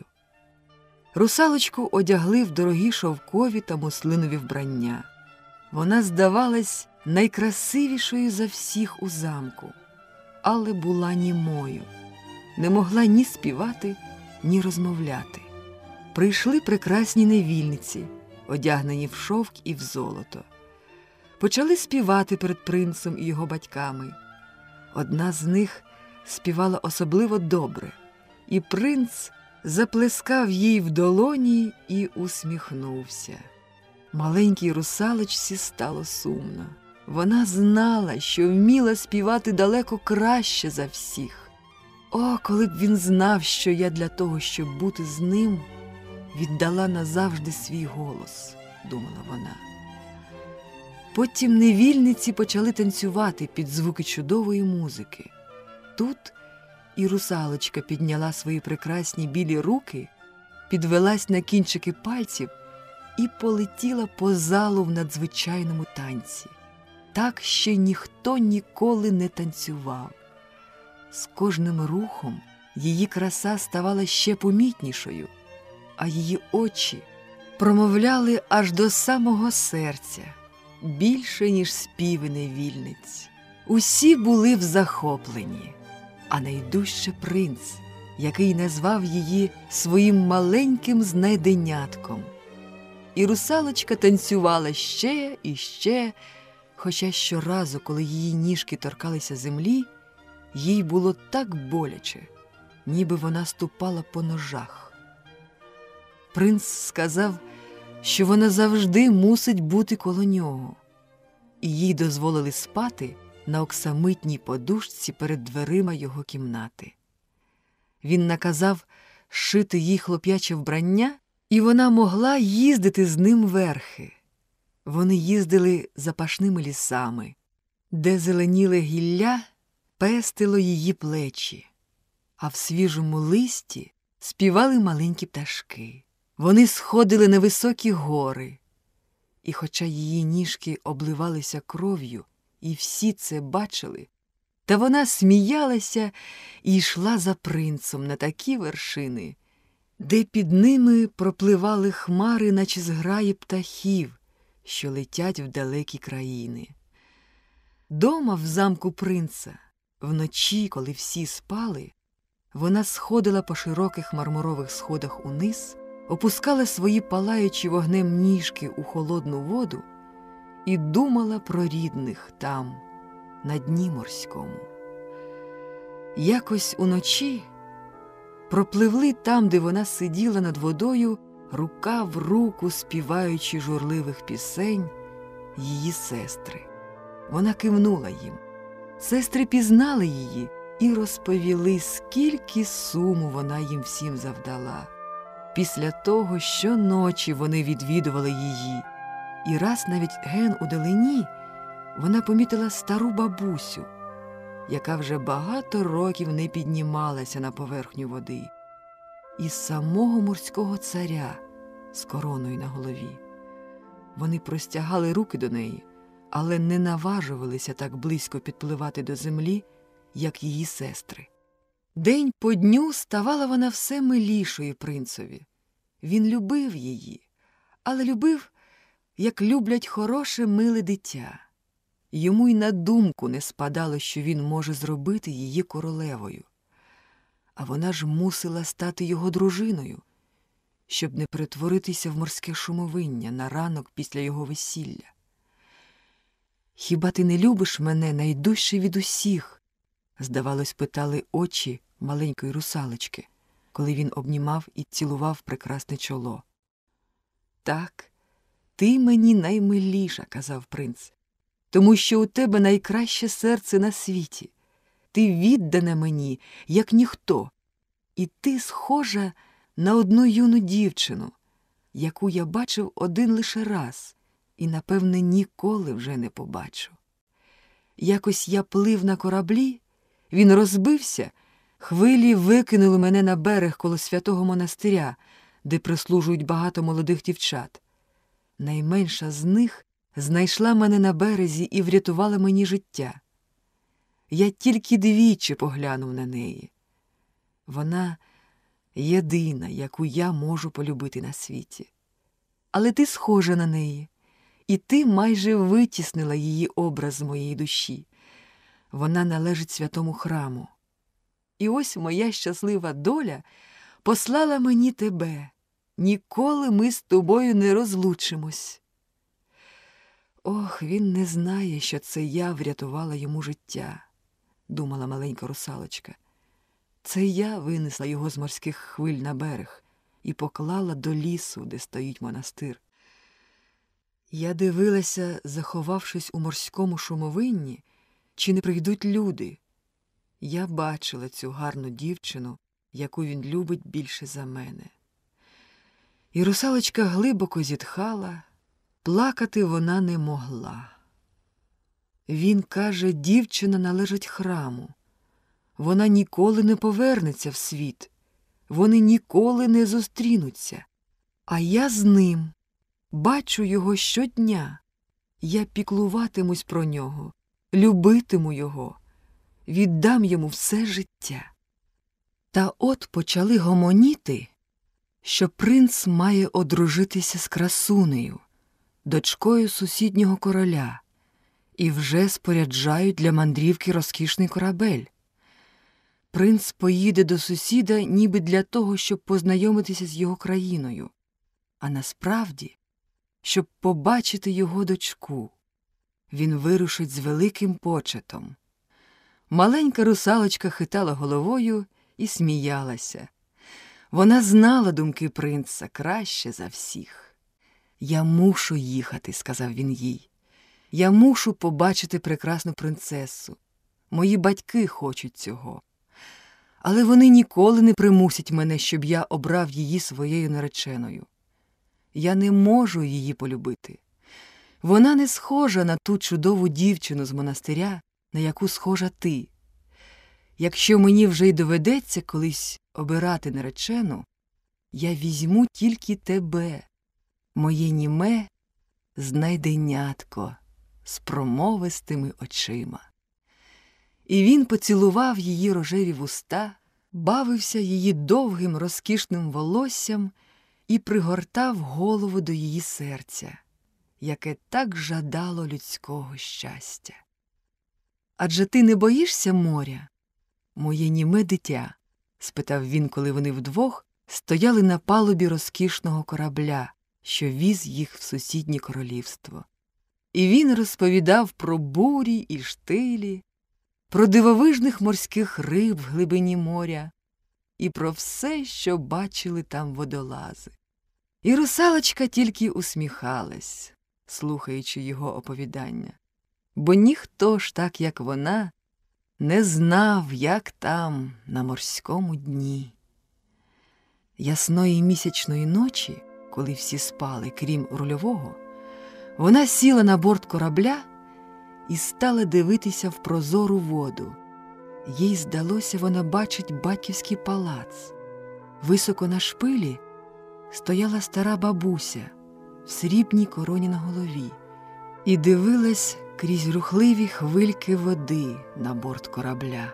Русалочку одягли в дорогі шовкові та муслинові вбрання. Вона здавалась найкрасивішою за всіх у замку, але була німою, не могла ні співати, ні розмовляти. Прийшли прекрасні невільниці, одягнені в шовк і в золото. Почали співати перед принцем і його батьками. Одна з них співала особливо добре, і принц заплескав їй в долоні і усміхнувся. Маленькій русалочці стало сумно. Вона знала, що вміла співати далеко краще за всіх. О, коли б він знав, що я для того, щоб бути з ним, віддала назавжди свій голос, думала вона. Потім невільниці почали танцювати під звуки чудової музики. Тут і русалочка підняла свої прекрасні білі руки, підвелась на кінчики пальців і полетіла по залу в надзвичайному танці. Так ще ніхто ніколи не танцював. З кожним рухом її краса ставала ще помітнішою, а її очі промовляли аж до самого серця, більше, ніж співи невільниць. Усі були в захопленні, а найдужче принц, який назвав її своїм маленьким знайденятком. І русалочка танцювала ще і ще, хоча щоразу, коли її ніжки торкалися землі, їй було так боляче, ніби вона ступала по ножах. Принц сказав, що вона завжди мусить бути коло нього, і їй дозволили спати на оксамитній подушці перед дверима його кімнати. Він наказав шити їй хлоп'яче вбрання І вона могла їздити з ним верхи. Вони їздили запашними лісами, де зеленіле гілля пестило її плечі, а в свіжому листі співали маленькі пташки. Вони сходили на високі гори, і хоча її ніжки обливалися кров'ю, і всі це бачили, та вона сміялася і йшла за принцем на такі вершини, де під ними пропливали хмари, наче зграї птахів, що летять в далекі країни. Дома в замку принца, вночі, коли всі спали, вона сходила по широких мармурових сходах униз, опускала свої палаючі вогнем ніжки у холодну воду і думала про рідних там, на дні морському. Якось уночі пропливли там, де вона сиділа над водою, рука в руку співаючи журливих пісень, її сестри. Вона кивнула їм. Сестри пізнали її і розповіли, скільки суму вона їм всім завдала. Після того щоночі вони відвідували її. І раз навіть ген удалині вона помітила стару бабусю, яка вже багато років не піднімалася на поверхню води, і самого морського царя з короною на голові. Вони простягали руки до неї, але не наважувалися так близько підпливати до землі, як її сестри. День по дню ставала вона все милішою принцеві. Він любив її, але любив, як люблять хороше, миле дитя. Йому й на думку не спадало, що він може зробити її королевою. А вона ж мусила стати його дружиною, щоб не перетворитися в морське шумовиння на ранок після його весілля. «Хіба ти не любиш мене найдужче від усіх?» – здавалось, питали очі маленької русалочки, коли він обнімав і цілував прекрасне чоло. «Так, ти мені наймиліша», – казав принц, «тому що у тебе найкраще серце на світі. Ти віддана мені, як ніхто, і ти схожа на одну юну дівчину, яку я бачив один лише раз і, напевне, ніколи вже не побачу. Якось я плив на кораблі, він розбився, хвилі викинули мене на берег коло святого монастиря, де прислужують багато молодих дівчат. Найменша з них знайшла мене на березі і врятувала мені життя. Я тільки двічі поглянув на неї. Вона єдина, яку я можу полюбити на світі. Але ти схожа на неї, і ти майже витіснила її образ з моєї душі. Вона належить святому храму. І ось моя щаслива доля послала мені тебе. Ніколи ми з тобою не розлучимось». «Ох, він не знає, що це я врятувала йому життя», – думала маленька русалочка. «Це я винесла його з морських хвиль на берег і поклала до лісу, де стоїть монастир. Я дивилася, заховавшись у морському шумовинні, чи не прийдуть люди. Я бачила цю гарну дівчину, яку він любить більше за мене». І русалочка глибоко зітхала, плакати вона не могла. Він каже, дівчина належить храму. Вона ніколи не повернеться в світ. Вони ніколи не зустрінуться. А я з ним. Бачу його щодня. Я піклуватимусь про нього, любитиму його, віддам йому все життя. Та от почали гомоніти, що принц має одружитися з красунею, дочкою сусіднього короля, і вже споряджають для мандрівки розкішний корабель. Принц поїде до сусіда ніби для того, щоб познайомитися з його країною, а насправді, щоб побачити його дочку. Він вирушить з великим почетом. Маленька русалочка хитала головою і сміялася. Вона знала думки принца краще за всіх. «Я мушу їхати», – сказав він їй. «Я мушу побачити прекрасну принцесу. Мої батьки хочуть цього. Але вони ніколи не примусять мене, щоб я обрав її своєю нареченою. Я не можу її полюбити. Вона не схожа на ту чудову дівчину з монастиря, на яку схожа ти. Якщо мені вже й доведеться колись обирати наречену, я візьму тільки тебе, моє німе знайденятко з промовистими очима. І він поцілував її рожеві вуста, бавився її довгим розкішним волоссям і пригортав голову до її серця, яке так жадало людського щастя. «Адже ти не боїшся моря, моє німе дитя?» – спитав він, коли вони вдвох стояли на палубі розкішного корабля, що віз їх в сусіднє королівство. І він розповідав про бурі і штилі, про дивовижних морських риб в глибині моря і про все, що бачили там водолази. І русалочка тільки усміхалась, слухаючи його оповідання, бо ніхто ж так, як вона, не знав, як там, на морському дні. Ясної місячної ночі, коли всі спали, крім рульового, вона сіла на борт корабля і стала дивитися в прозору воду. Їй здалося, вона бачить батьківський палац. Високо на шпилі стояла стара бабуся в срібній короні на голові і дивилась крізь рухливі хвильки води на борт корабля.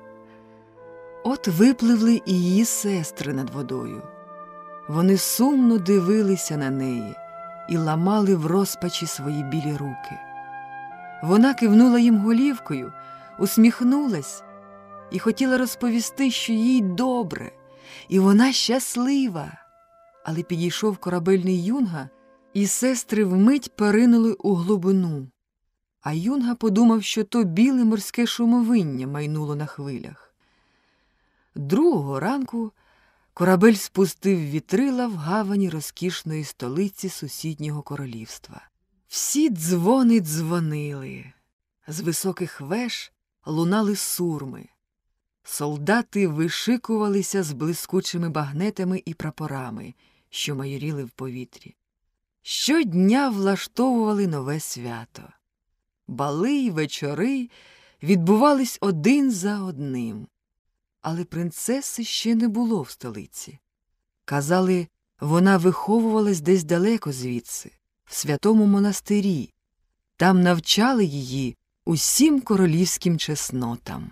От випливли і її сестри над водою. Вони сумно дивилися на неї і ламали в розпачі свої білі руки. Вона кивнула їм голівкою, усміхнулась і хотіла розповісти, що їй добре, і вона щаслива. Але підійшов корабельний юнга, і сестри вмить поринули у глибину. А юнга подумав, що то біле морське шумовиння майнуло на хвилях. Другого ранку корабель спустив вітрила в гавані розкішної столиці сусіднього королівства. Всі дзвони дзвонили, з високих веж лунали сурми. Солдати вишикувалися з блискучими багнетами і прапорами, що майоріли в повітрі. Щодня влаштовували нове свято. Бали й вечори відбувались один за одним. Але принцеси ще не було в столиці. Казали, вона виховувалась десь далеко звідси, в святому монастирі. Там навчали її усім королівським чеснотам.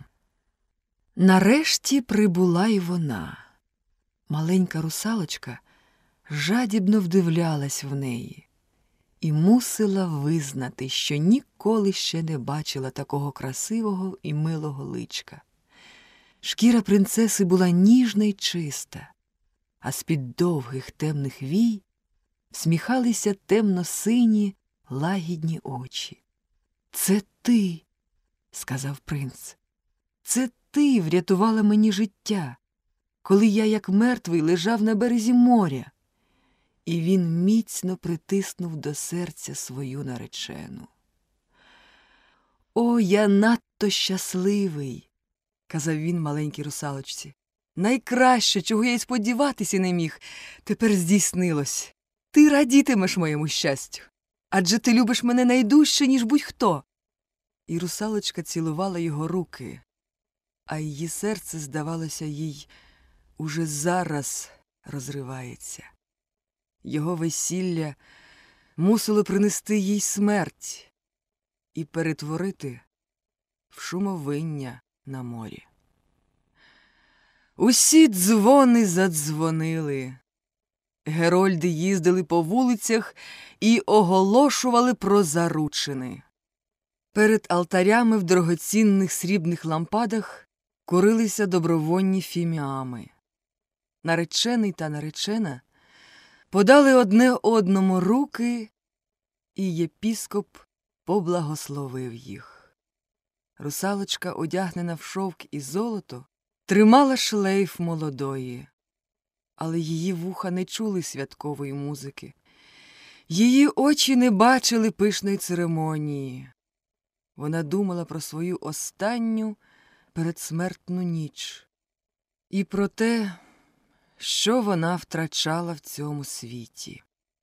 Нарешті прибула й вона. Маленька русалочка жадібно вдивлялась в неї і мусила визнати, що ніколи ще не бачила такого красивого і милого личка. Шкіра принцеси була ніжна й чиста, а з-під довгих темних вій всміхалися темно-сині лагідні очі. «Це ти», – сказав принц, – «це ти врятувала мені життя, коли я, як мертвий, лежав на березі моря». І він міцно притиснув до серця свою наречену. «О, я надто щасливий», – казав він маленькій русалочці. «Найкраще, чого я й сподіватися не міг, тепер здійснилось. Ти радітимеш моєму щастю, адже ти любиш мене найдужче, ніж будь-хто». І русалочка цілувала його руки, а її серце, здавалося, їй уже зараз розривається. Його весілля мусило принести їй смерть і перетворити в шумовиння на морі. Усі дзвони задзвонили. Герольди їздили по вулицях і оголошували про заручини. Перед алтарями в дорогоцінних срібних лампадах курилися добровольні фіміами. Наречений та наречена подали одне одному руки, і єпіскоп поблагословив їх. Русалочка, одягнена в шовк і золото, тримала шлейф молодої, але її вуха не чули святкової музики. Її очі не бачили пишної церемонії. Вона думала про свою останню передсмертну ніч і про те, що вона втрачала в цьому світі.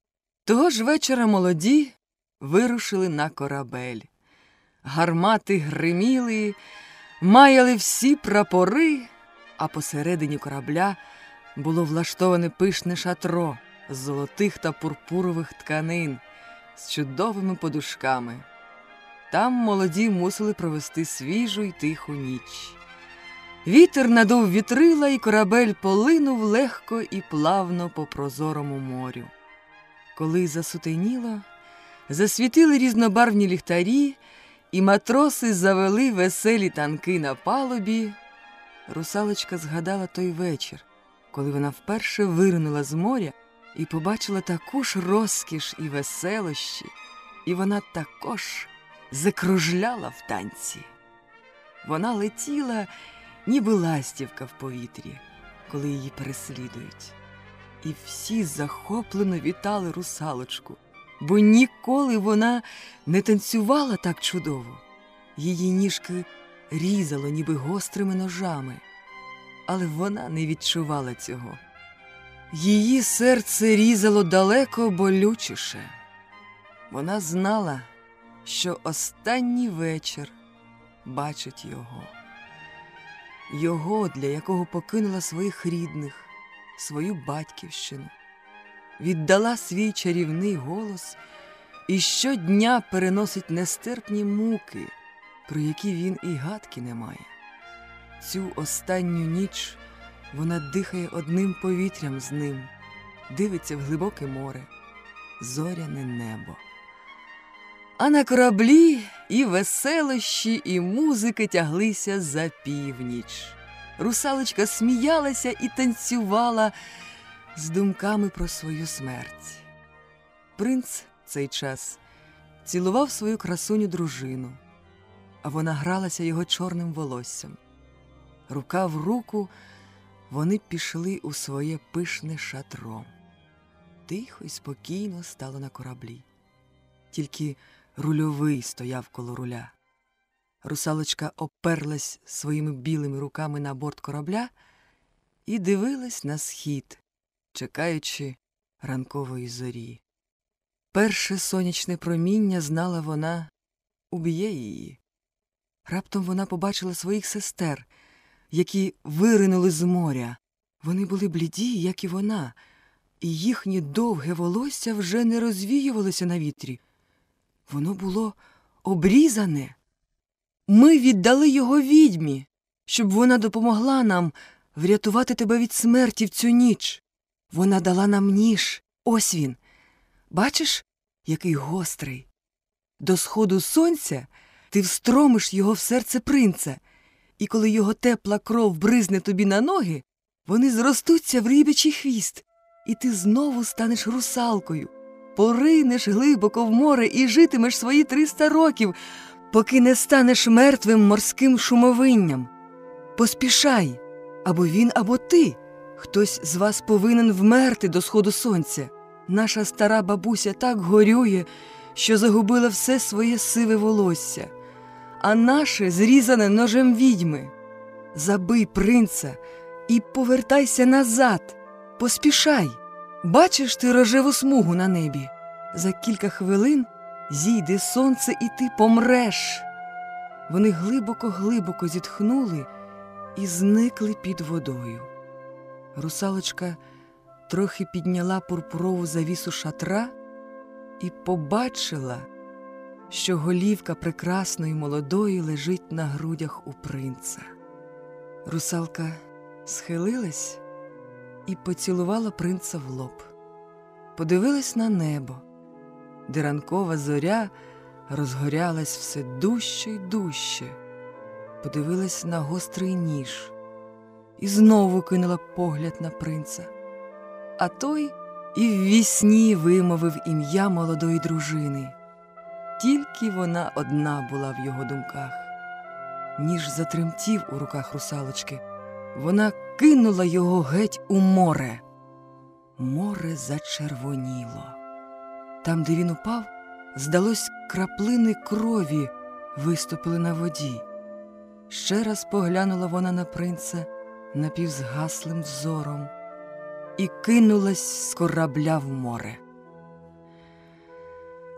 Того ж вечора молоді вирушили на корабель. Гармати гриміли, маяли всі прапори, а посередині корабля було влаштоване пишне шатро з золотих та пурпурових тканин, з чудовими подушками. Там молоді мусили провести свіжу й тиху ніч. Вітер надув вітрила, і корабель полинув легко і плавно по прозорому морю. Коли засутеніло, засвітили різнобарвні ліхтарі, і матроси завели веселі танки на палубі, русалочка згадала той вечір, коли вона вперше виринула з моря і побачила таку ж розкіш і веселощі, і вона також закружляла в танці. Вона летіла, ніби ластівка в повітрі, коли її переслідують. І всі захоплено вітали русалочку, бо ніколи вона не танцювала так чудово. Її ніжки різало, ніби гострими ножами, але вона не відчувала цього. Її серце різало далеко болючіше. Вона знала, що останній вечір бачить його. Його, для якого покинула своїх рідних, свою батьківщину, віддала свій чарівний голос і щодня переносить нестерпні муки, про які він і гадки не має. Цю останню ніч вона дихає одним повітрям з ним, дивиться в глибоке море, зоряне небо. А на кораблі і веселощі, і музики тяглися за північ. Русалочка сміялася і танцювала з думками про свою смерть. Принц в цей час цілував свою красуню дружину, а вона гралася його чорним волоссям. Рука в руку вони пішли у своє пишне шатро. Тихо й спокійно стало на кораблі. Тільки рульовий стояв коло руля. Русалочка оперлась своїми білими руками на борт корабля і дивилась на схід, чекаючи ранкової зорі. Перше сонячне проміння, знала вона, уб'є її. Раптом вона побачила своїх сестер, які виринули з моря. Вони були бліді, як і вона, і їхнє довге волосся вже не розвіювалося на вітрі. Воно було обрізане. Ми віддали його відьмі, щоб вона допомогла нам врятувати тебе від смерті в цю ніч. Вона дала нам ніж. Ось він. Бачиш, який гострий. До сходу сонця ти встромиш його в серце принца, і коли його тепла кров бризне тобі на ноги, вони зростуться в рибячий хвіст, і ти знову станеш русалкою, поринеш глибоко в море і житимеш свої триста років, поки не станеш мертвим морським шумовинням. Поспішай, або він, або ти. Хтось з вас повинен вмерти до сходу сонця. Наша стара бабуся так горює, що загубила все своє сиве волосся, а наше зрізане ножем відьми. Забий принца і повертайся назад. Поспішай. Бачиш ти рожеву смугу на небі? За кілька хвилин зійде сонце, і ти помреш. Вони глибоко-глибоко зітхнули і зникли під водою. Русалочка трохи підняла пурпурову завісу шатра і побачила, що голівка прекрасної молодої лежить на грудях у принца. Русалка схилилась і поцілувала принца в лоб. Подивилась на небо, де ранкова зоря розгорялась все дужче й дужче. Подивилась на гострий ніж і знову кинула погляд на принца. А той і ввісні вимовив ім'я молодої дружини. Тільки вона одна була в його думках. Ніж затремтів у руках русалочки. Вона кинула його геть у море. Море зачервоніло. Там, де він упав, здалось, краплини крові виступили на воді. Ще раз поглянула вона на принца напівзгаслим взором і кинулась з корабля в море.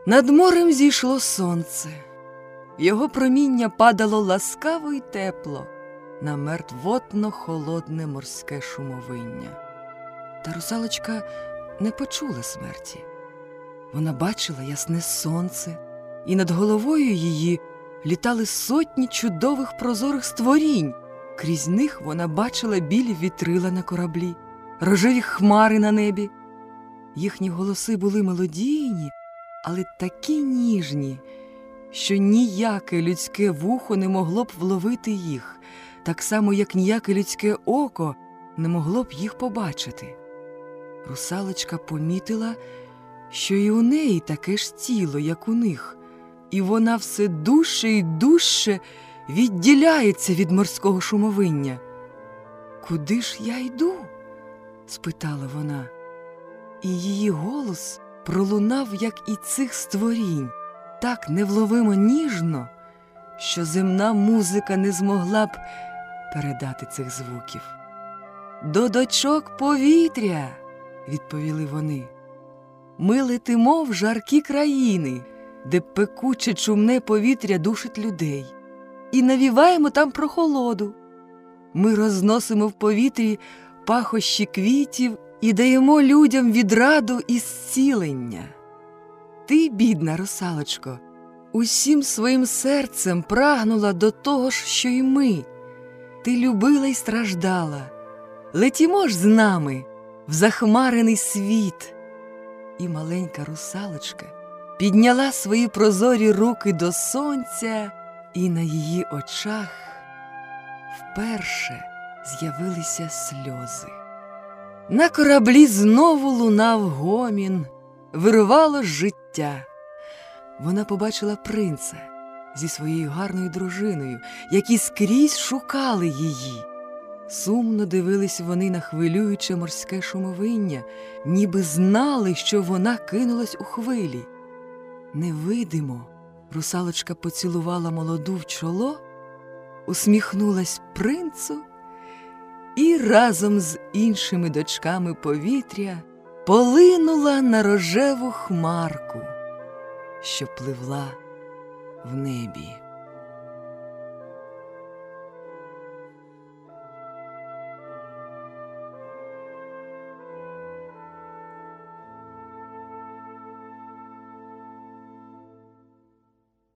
Над морем зійшло сонце. Його проміння падало ласкаво й тепло на мертвотно-холодне морське шумовиння. Та русалочка не почула смерті. Вона бачила ясне сонце, і над головою її літали сотні чудових прозорих створінь. Крізь них вона бачила білі вітрила на кораблі, рожеві хмари на небі. Їхні голоси були мелодійні, але такі ніжні, що ніяке людське вухо не могло б вловити їх, так само, як ніяке людське око не могло б їх побачити. Русалочка помітила, що і у неї таке ж тіло, як у них, і вона все дужче і дужче відділяється від морського шумовиння. «Куди ж я йду?» – спитала вона. І її голос пролунав, як і цих створінь, так невловимо ніжно, що земна музика не змогла б передати цих звуків. «До дочок повітря!» – відповіли вони. «Ми летимо в жаркі країни, де пекуче чумне повітря душить людей, і навіваємо там прохолоду. Ми розносимо в повітрі пахощі квітів і даємо людям відраду і зцілення. Ти, бідна русалочко, усім своїм серцем прагнула до того ж, що й ми. Ти любила й страждала. Летімо ж з нами в захмарений світ». І маленька русалочка підняла свої прозорі руки до сонця, і на її очах вперше з'явилися сльози. На кораблі знову лунав гомін, вирувало життя. Вона побачила принца зі своєю гарною дружиною, які скрізь шукали її. Сумно дивились вони на хвилююче морське шумовиння, ніби знали, що вона кинулась у хвилі. Невидимо русалочка поцілувала молоду в чоло, усміхнулась принцу і разом з іншими дочками повітря полинула на рожеву хмарку, що пливла в небі.